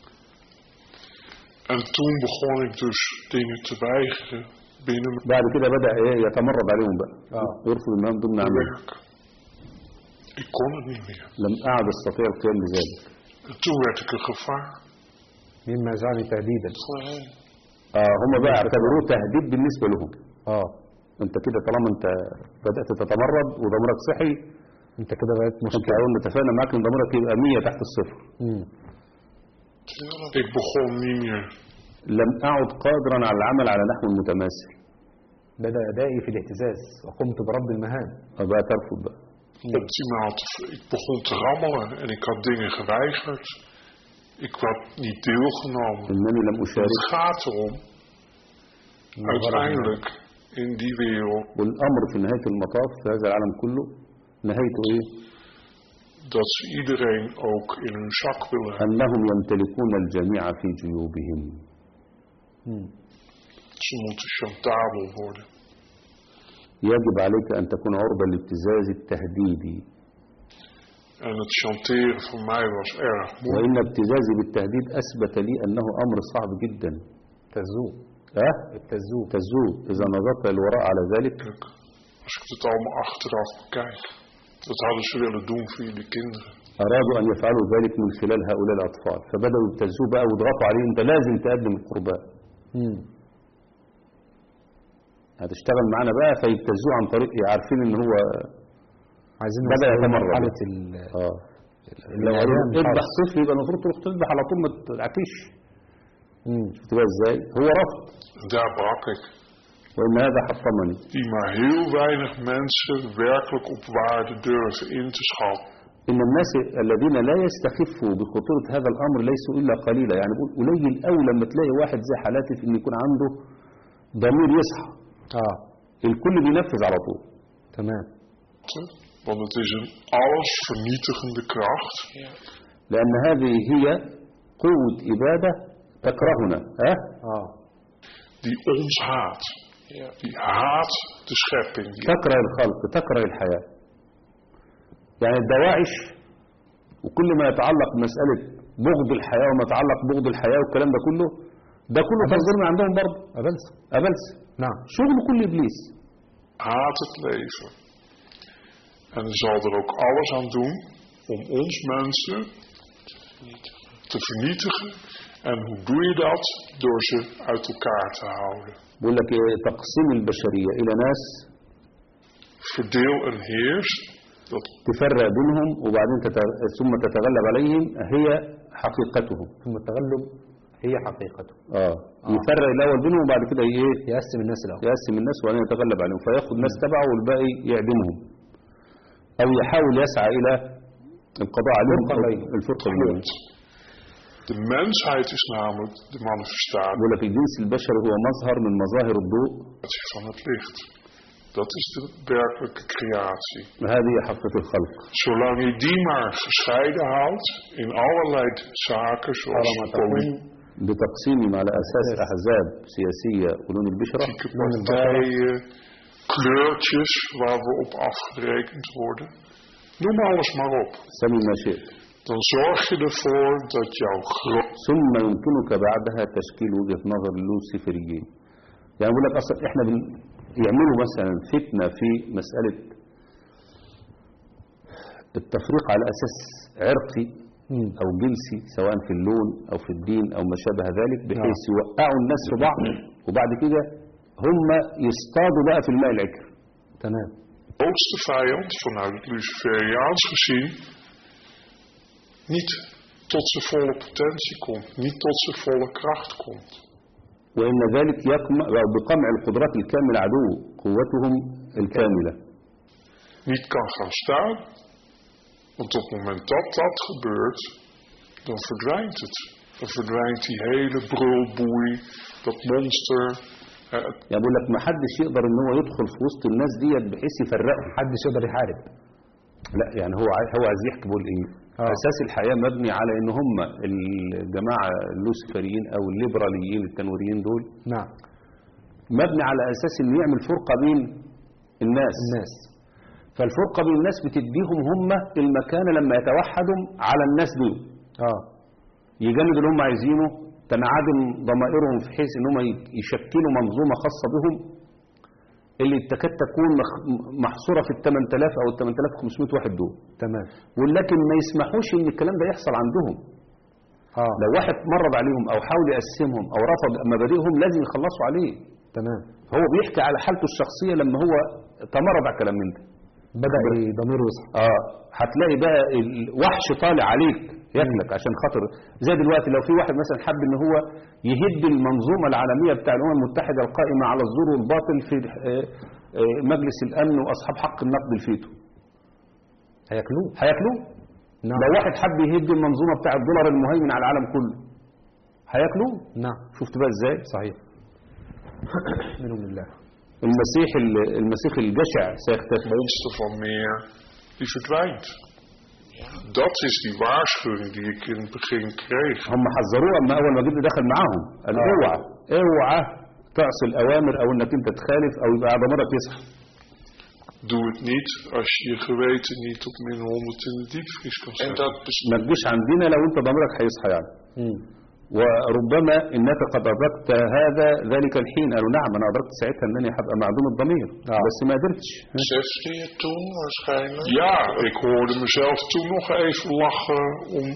En toen begon ik dus dingen te weigeren binnen بعد كده بدأ إيه يتمرد عليهم بقى. آه. يرفض إنهم ضمن mijn عمله. werk. Ik kon het niet meer. لم أعد أستطيع القيام بذلك. En toen werd ik een gevaar مما جعلني تهديدا. voor hen. آه هم بقى اعتبروه تهديد بالنسبة لهم. اه أنت كده طالما أنت بدأت تتمرد وضميرك صحي، انت كده بقيت أنت مشكلة. أول ما اتفقنا معاك إن ضميرك يبقى مية تحت الصفر. مم. Ik begon niet meer لم أعد قادرا على العمل على نحو متماثل. بدأ أدائي في الاهتزاز وقمت برد المهام. بقى ترفض بقى. optimaal te, ik begon te rammelen en ik had dingen geweigerd. Ik had niet deelgenomen. إنني لم أشارك. Het gaat erom, uiteindelijk in die wereld, والأمر في نهاية المطاف في هذا العالم كله نهايته إيه؟ dat ze iedereen ook in hun zak willen hebben. أنهم يمتلكون الجميع في جيوبهم. مم. Ze moeten chantabel worden. يجب عليك أن تكون عرضة لابتزاز التهديد. En het chanteren voor mij was erg moeilijk. وإن ابتزازي بالتهديد أثبت لي أنه أمر صعب جدا. تزوق. أه؟ التزوق. تزوق إذا نظرت الوراء على ذلك. Als ik het allemaal achteraf bekijk. Dat hadden ze willen doen via de kinderen. أرادوا أن يفعلوا ذلك من خلال هؤلاء الأطفال، فبدأوا يبتزوه بقى ويضغطوا عليه أنت لازم تقدم القربان. مم. هتشتغل معانا بقى فيبتزوه عن طريق عارفين ان هو عايزين بدأ يتمرد. حالة ال اه لو اذبح طفل يبقى المفروض تروح تذبح على طول ما تعكش. شفت بقى ازاي؟ هو رفض. Daar brak ik. وان هذا حطمني. Die maar heel weinig mensen werkelijk op waarde durven in te schatten. إن الناس الذين لا يستخفوا بخطورة هذا الأمر ليسوا إلا قليلا، يعني بقول قليل أوي لما تلاقي واحد زي حالاتي في إن يكون عنده ضمير يصحى. اه الكل بينفذ على طول. تمام. Want het is een allesvernietigende kracht. لأن هذه هي قوة إبادة تكرهنا. ها؟ اه Die ons haat. Die haat de schepping. تكره الخلق، تكره الحياة. يعني الدواعش وكل ما يتعلق بمسألة بغض الحياة وما يتعلق بغض الحياة والكلام ده كله، ده كله تصدير من عندهم برضه. أبلس. أبلس. نعم. شغل كل إبليس. Haat het leven. En zal er ook alles aan doen om ons mensen te vernietigen. En hoe doe je dat? Door ze uit elkaar te houden. بقول لك إيه تقسيم البشرية إلى ناس. Verdeel en heers. Dat تفرق بينهم وبعدين تتغ... ثم تتغلب عليهم هي حقيقتهم. ثم التغلب هي حقيقته. اه يفرق الأول بينهم وبعد كده ايه يقسم الناس الأول. يقسم الناس وبعدين يتغلب عليهم فياخد ناس تبعه والباقي يعدمهم أو يحاول يسعى إلى القضاء عليهم. الفرقة بينهم. De mensheid is namelijk de manifestatie بقول لك الجنس البشري هو مظهر من مظاهر الضوء van het licht. Dat is de werkelijke creatie. هذه حقيقة الخلق. Zolang je die maar gescheiden houdt in allerlei zaken zoals politieke بتقسيمهم على أساس أحزاب سياسية ولون البشرة، partijen, kleurtjes waar we op afgerekend worden. Noem alles maar op. سمي ما شئت. Dan zorg je ervoor dat jouw groep ثم يمكنك بعدها تشكيل وجهة نظر اللوسيفريين. يعني بقول لك أصلا إحنا بن... يعملوا مثلا فتنة في مسألة التفريق على أساس عرقي أو جنسي سواء في اللون أو في الدين أو ما شابه ذلك، بحيث يوقعوا الناس في بعض وبعد كده هم يصطادوا بقى في الماء العكر. تمام. grootste vijand vanuit het Luciferiaans gezien niet tot zijn volle potentie komt, niet tot zijn volle kracht komt. وإن ذلك يقمع بقمع القدرات الكاملة عدو قوتهم الكاملة. Niet kan gaan staan, want op het moment dat dat gebeurt, dan verdwijnt het. Dan verdwijnt die hele brulboei, dat monster. يعني بقول لك ما حدش يقدر ان هو يدخل في وسط الناس ديت بحيث يفرقهم. محدش يقدر يحارب. لا يعني هو عايز هو عايز يحكي بيقول ايه؟ آه. اساس الحياه مبني على ان هم الجماعه اللوسفريين او الليبراليين التنويريين دول. نعم. مبني على اساس انه يعمل فرقه بين الناس. الناس. فالفرقه بين الناس بتديهم هم المكانه لما يتوحدوا على الناس دول. اه. يجندوا اللي هم عايزينه، تنعدم ضمائرهم في حيث ان هم يشكلوا منظومه خاصه بهم اللي تكاد تكون محصوره في ال ثمانية آلاف او ال ثمانية آلاف وخمسمائة واحد دول. تمام. ولكن ما يسمحوش ان الكلام ده يحصل عندهم. اه. لو واحد مرض عليهم او حاول يقسمهم او رفض مبادئهم لازم يخلصوا عليه. تمام. هو بيحكي على حالته الشخصيه لما هو تمرد على الكلام من ده، بدا ضميره يصحى. اه هتلاقي بقى الوحش طالع عليك ياكلك عشان خاطر زي دلوقتي لو في واحد مثلا حب ان هو يهد المنظومه العالميه بتاع الامم المتحده القائمه على الزور والباطل في مجلس الامن واصحاب حق النقد الفيتو، هياكلوه هياكلوه. نعم. لو واحد حب يهد المنظومه بتاع الدولار المهيمن على العالم كله هياكلوه. نعم. شفت بقى ازاي؟ صحيح. منهم لله. المسيح المسيح الجشع سيختفي. Monster van meer die verdwijnt. Dat is die waarschuwing die ik in het begin kreeg. هم حذروه اما اول ما جبنا دخل معاهم قال اوعى اوعى تعصي الاوامر او انك انت تخالف او يبقى ضميرك يصحى. Doe het niet als je je geweten niet op min honderd in de diepvries kan zetten. ما تجيش عندنا لو انت ضميرك هيصحى يعني. مم. وربما انك قد ادركت هذا ذلك الحين. قالوا نعم انا ادركت ساعتها انني هبقى معدوم الضمير. آه. بس ما قدرتش. Besefte je toen waarschijnlijk? Ja, ik hoorde mezelf toen nog even lachen om...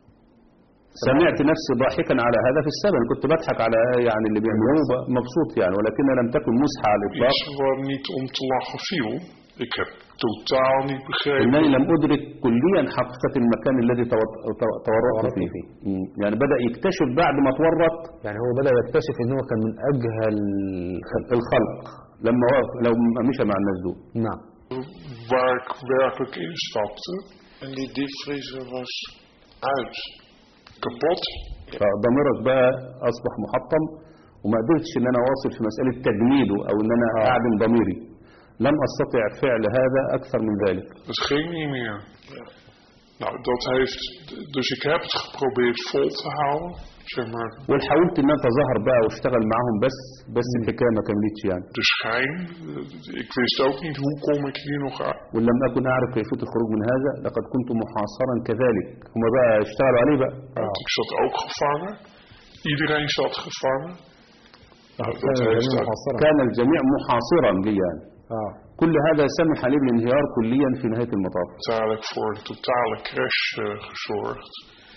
سمعت نفسي ضاحكا على هذا في السبب، كنت بضحك على يعني اللي بيعملوه مبسوط يعني، ولكن لم تكن مسحة على الاطلاق. Iets waar niet om te lachen viel. Ik heb totaal niet begrepen. انني لم ادرك كليا حقيقة المكان الذي تورطت فيه. يعني بدأ يكتشف بعد ما تورط، يعني هو بدأ يكتشف ان هو كان من اجهل الخلق لما لو مشى مع الناس دول. نعم. Waar ik werkelijk instapte en die diepvriezer was uit. Kapot. فضميرك بقى اصبح محطم وما قدرتش ان انا اواصل في مسألة تجميده او ان انا اعدم ضميري. لم استطع فعل هذا اكثر من ذلك. Het ging niet meer. Ja. Nou, dat heeft, dus ik heb het geprobeerd vol te houden, zeg maar. وحاولت ان انا اتظاهر بقى واشتغل معاهم بس بس الحكايه ما كملتش يعني. De schijn, ik wist ook niet hoe kom ik hier nog uit. ولم اكن اعرف كيفيه الخروج من هذا لقد كنت محاصرا كذلك. هم بقى اشتغلوا عليه بقى. Want ik zat ook gevangen. Iedereen zat gevangen. Nou, dat heeft كان الجميع محاصرا لي يعني. اه. كل هذا سمح لي بالانهيار كليا في نهايه المطاف. Uiteindelijk voor een totale crash uh, gezorgd.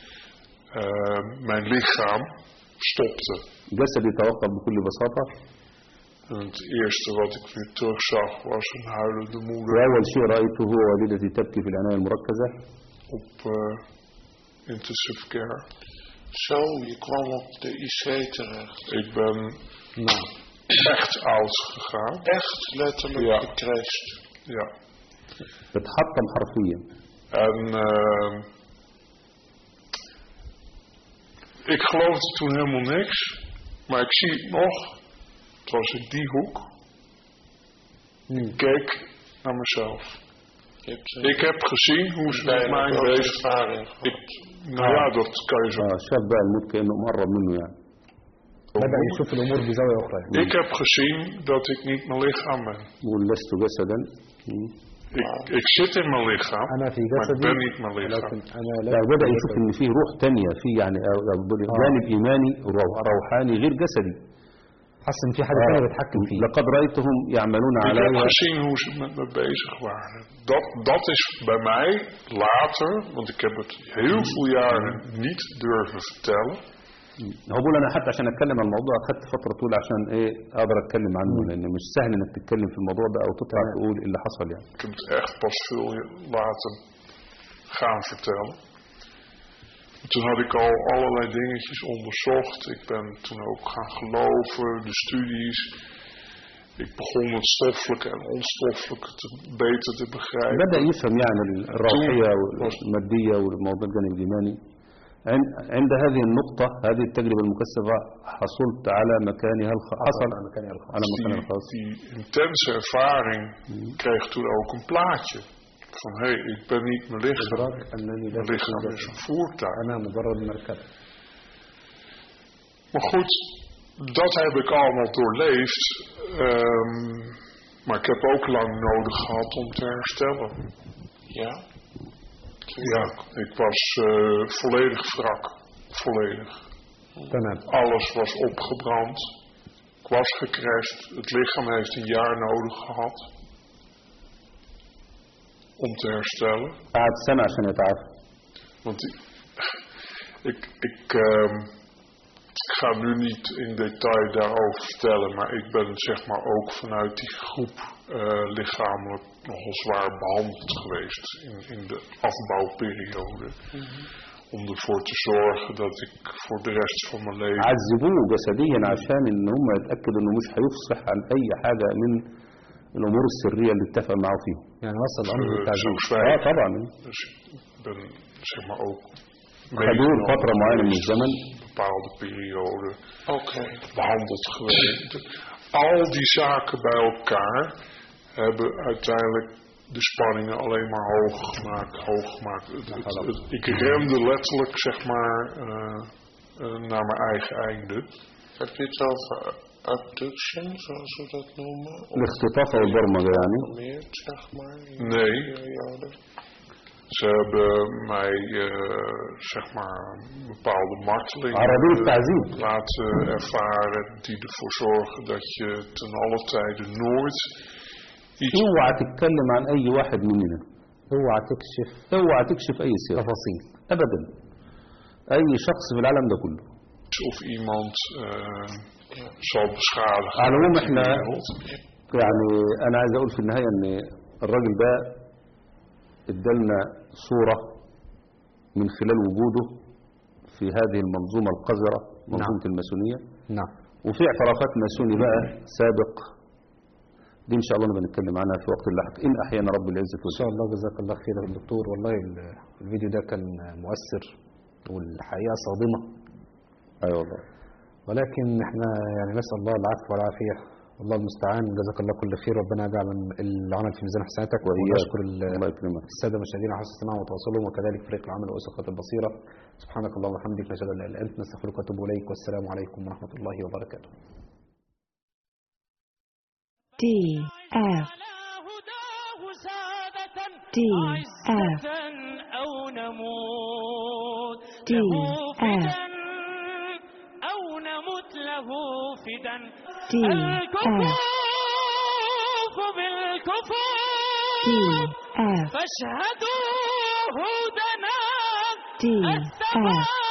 Uh, mijn lichaam stopte. جسدي توقف بكل بساطه. En het eerste wat ik weer terugzag was een huilende moeder. واول شيء رايته هو والدتي تبكي في العنايه المركزه. Op uh, intensive care. Zo, je kwam op de I C terecht. Ik ben nou, echt oud gegaan. Echt letterlijk ja. gecrashed. Ja. بتحطم حرفيا. En uh, ik geloofde toen helemaal niks. Maar ik zie het nog. Het was in die hoek. Hmm. Ik keek naar mezelf. Ik heb gezien hoe ze met mij bezig waren. Ik, nou ja, dat kan je zo. شاف بقى الموت كأنه مقرب منه يعني. بدأ يشوف الأمور بزاوية أخرى. Ik heb gezien dat ik niet mijn lichaam ben. ولست جسدا. Ik, ik zit in mijn lichaam, أنا في maar ik جسدي ben niet mijn lichaam. لكن أنا لا. يعني بدأ يشوف إن في روح تانية، في يعني جانب إيماني روحاني غير جسدي. حاسس ان في حاجه ثانيه بيتحكم فيه. لقد رأيتهم يعملون Ik heb عليها. gezien hoe ze met me bezig waren. Dat, dat is bij mij later, want ik heb het heel veel jaren niet durven vertellen. هو بقول انا حتى عشان اتكلم عن الموضوع اخدت فتره طويله عشان ايه اقدر اتكلم عنه، لان مش سهل انك تتكلم في الموضوع ده او تطلع تقول اللي حصل يعني. Ik heb het echt pas veel later gaan vertellen. Toen had ik al allerlei dingetjes onderzocht. Ik ben toen ook gaan geloven, de studies. Ik begon het stoffelijke en onstoffelijke te, beter te begrijpen. بدأ يفهم يعني الروحية والمادية والموضوع الجانب الإيماني. عند هذه النقطة، هذه التجربة المكثفة، حصلت على مكانها الخاص. حصل على مكانها الخاص. على مكانها الخاص. Die, die intense ervaring kreeg toen ook een plaatje. Van hé, hey, ik ben niet mijn lichaam. Mijn lichaam is een voertuig. Maar goed, dat heb ik allemaal doorleefd. Um, maar ik heb ook lang nodig gehad om te herstellen. Ja? Ja, ik was uh, volledig wrak. Volledig. Alles was opgebrand. Ik was gecrashed. Het lichaam heeft een jaar nodig gehad om te herstellen. Want die, ik, ik, um, ik ga nu niet in detail daarover vertellen, maar ik ben zeg maar ook vanuit die groep uh, lichamelijk nogal zwaar behandeld geweest in, in de afbouwperiode. Mm-hmm. Om ervoor te zorgen dat ik voor de rest van mijn leven... عذبوه جسديا عشان ان هم يتأكدوا انه مش هيفصح عن اي حاجة من الامور السرية اللي اتفق معه فيهم. يعني وصل الامر بالتعذيب. اه طبعا. Dus ik ben zeg maar ook... خدوه فترة معينة من الزمن. bepaalde periode okay. behandeld geweest. Al die zaken bij elkaar hebben uiteindelijk de spanningen alleen maar hoog gemaakt, hoog gemaakt. Het, het, het, ik rende letterlijk, zeg maar, uh, uh, naar mijn eigen einde. Heb je het over abduction, zoals we dat noemen? الاختطاف أو البرمجة يعني? Zeg maar, nee. Ze hebben mij, uh, zeg maar, een bepaalde marteling uh, laten ervaren die ervoor zorgen dat je ten alle tijde nooit iets... اوعى تتكلم عن اي واحد مننا. اوعى تكشف اوعى تكشف اي سر تفاصيل ابدا. اي شخص في العالم ده كله. Of iemand uh, zal beschadigen. على العموم احنا يعني انا عايز اقول في النهاية ان الراجل ده ادالنا صورة من خلال وجوده في هذه المنظومة القذرة، منظومة نعم. الماسونية. نعم. وفي اعترافات ماسوني بقى سابق دي ان شاء الله نبقى نتكلم عنها في وقت لاحق ان احيانا رب العزة والجلال. ان شاء الله. جزاك الله خير يا دكتور، والله الفيديو ده كان مؤثر والحقيقة صادمة. ايوه والله. ولكن احنا يعني نسأل الله العفو والعافية، والله المستعان. جزاك الله كل خير، ربنا يجعل العمل في ميزان حسناتك. ونشكر الساده المشاهدين على حسن استماعهم وتواصلهم، وكذلك فريق العمل واسقة البصيرة. سبحانك اللهم وبحمدك، نشهد ان لا اله الا انت، نستغفرك ونتوب اليك، والسلام عليكم ورحمة الله وبركاته. D F D F D F أو نمت له فدا. D F بالكفوف D F فاشهدوا هدنا D F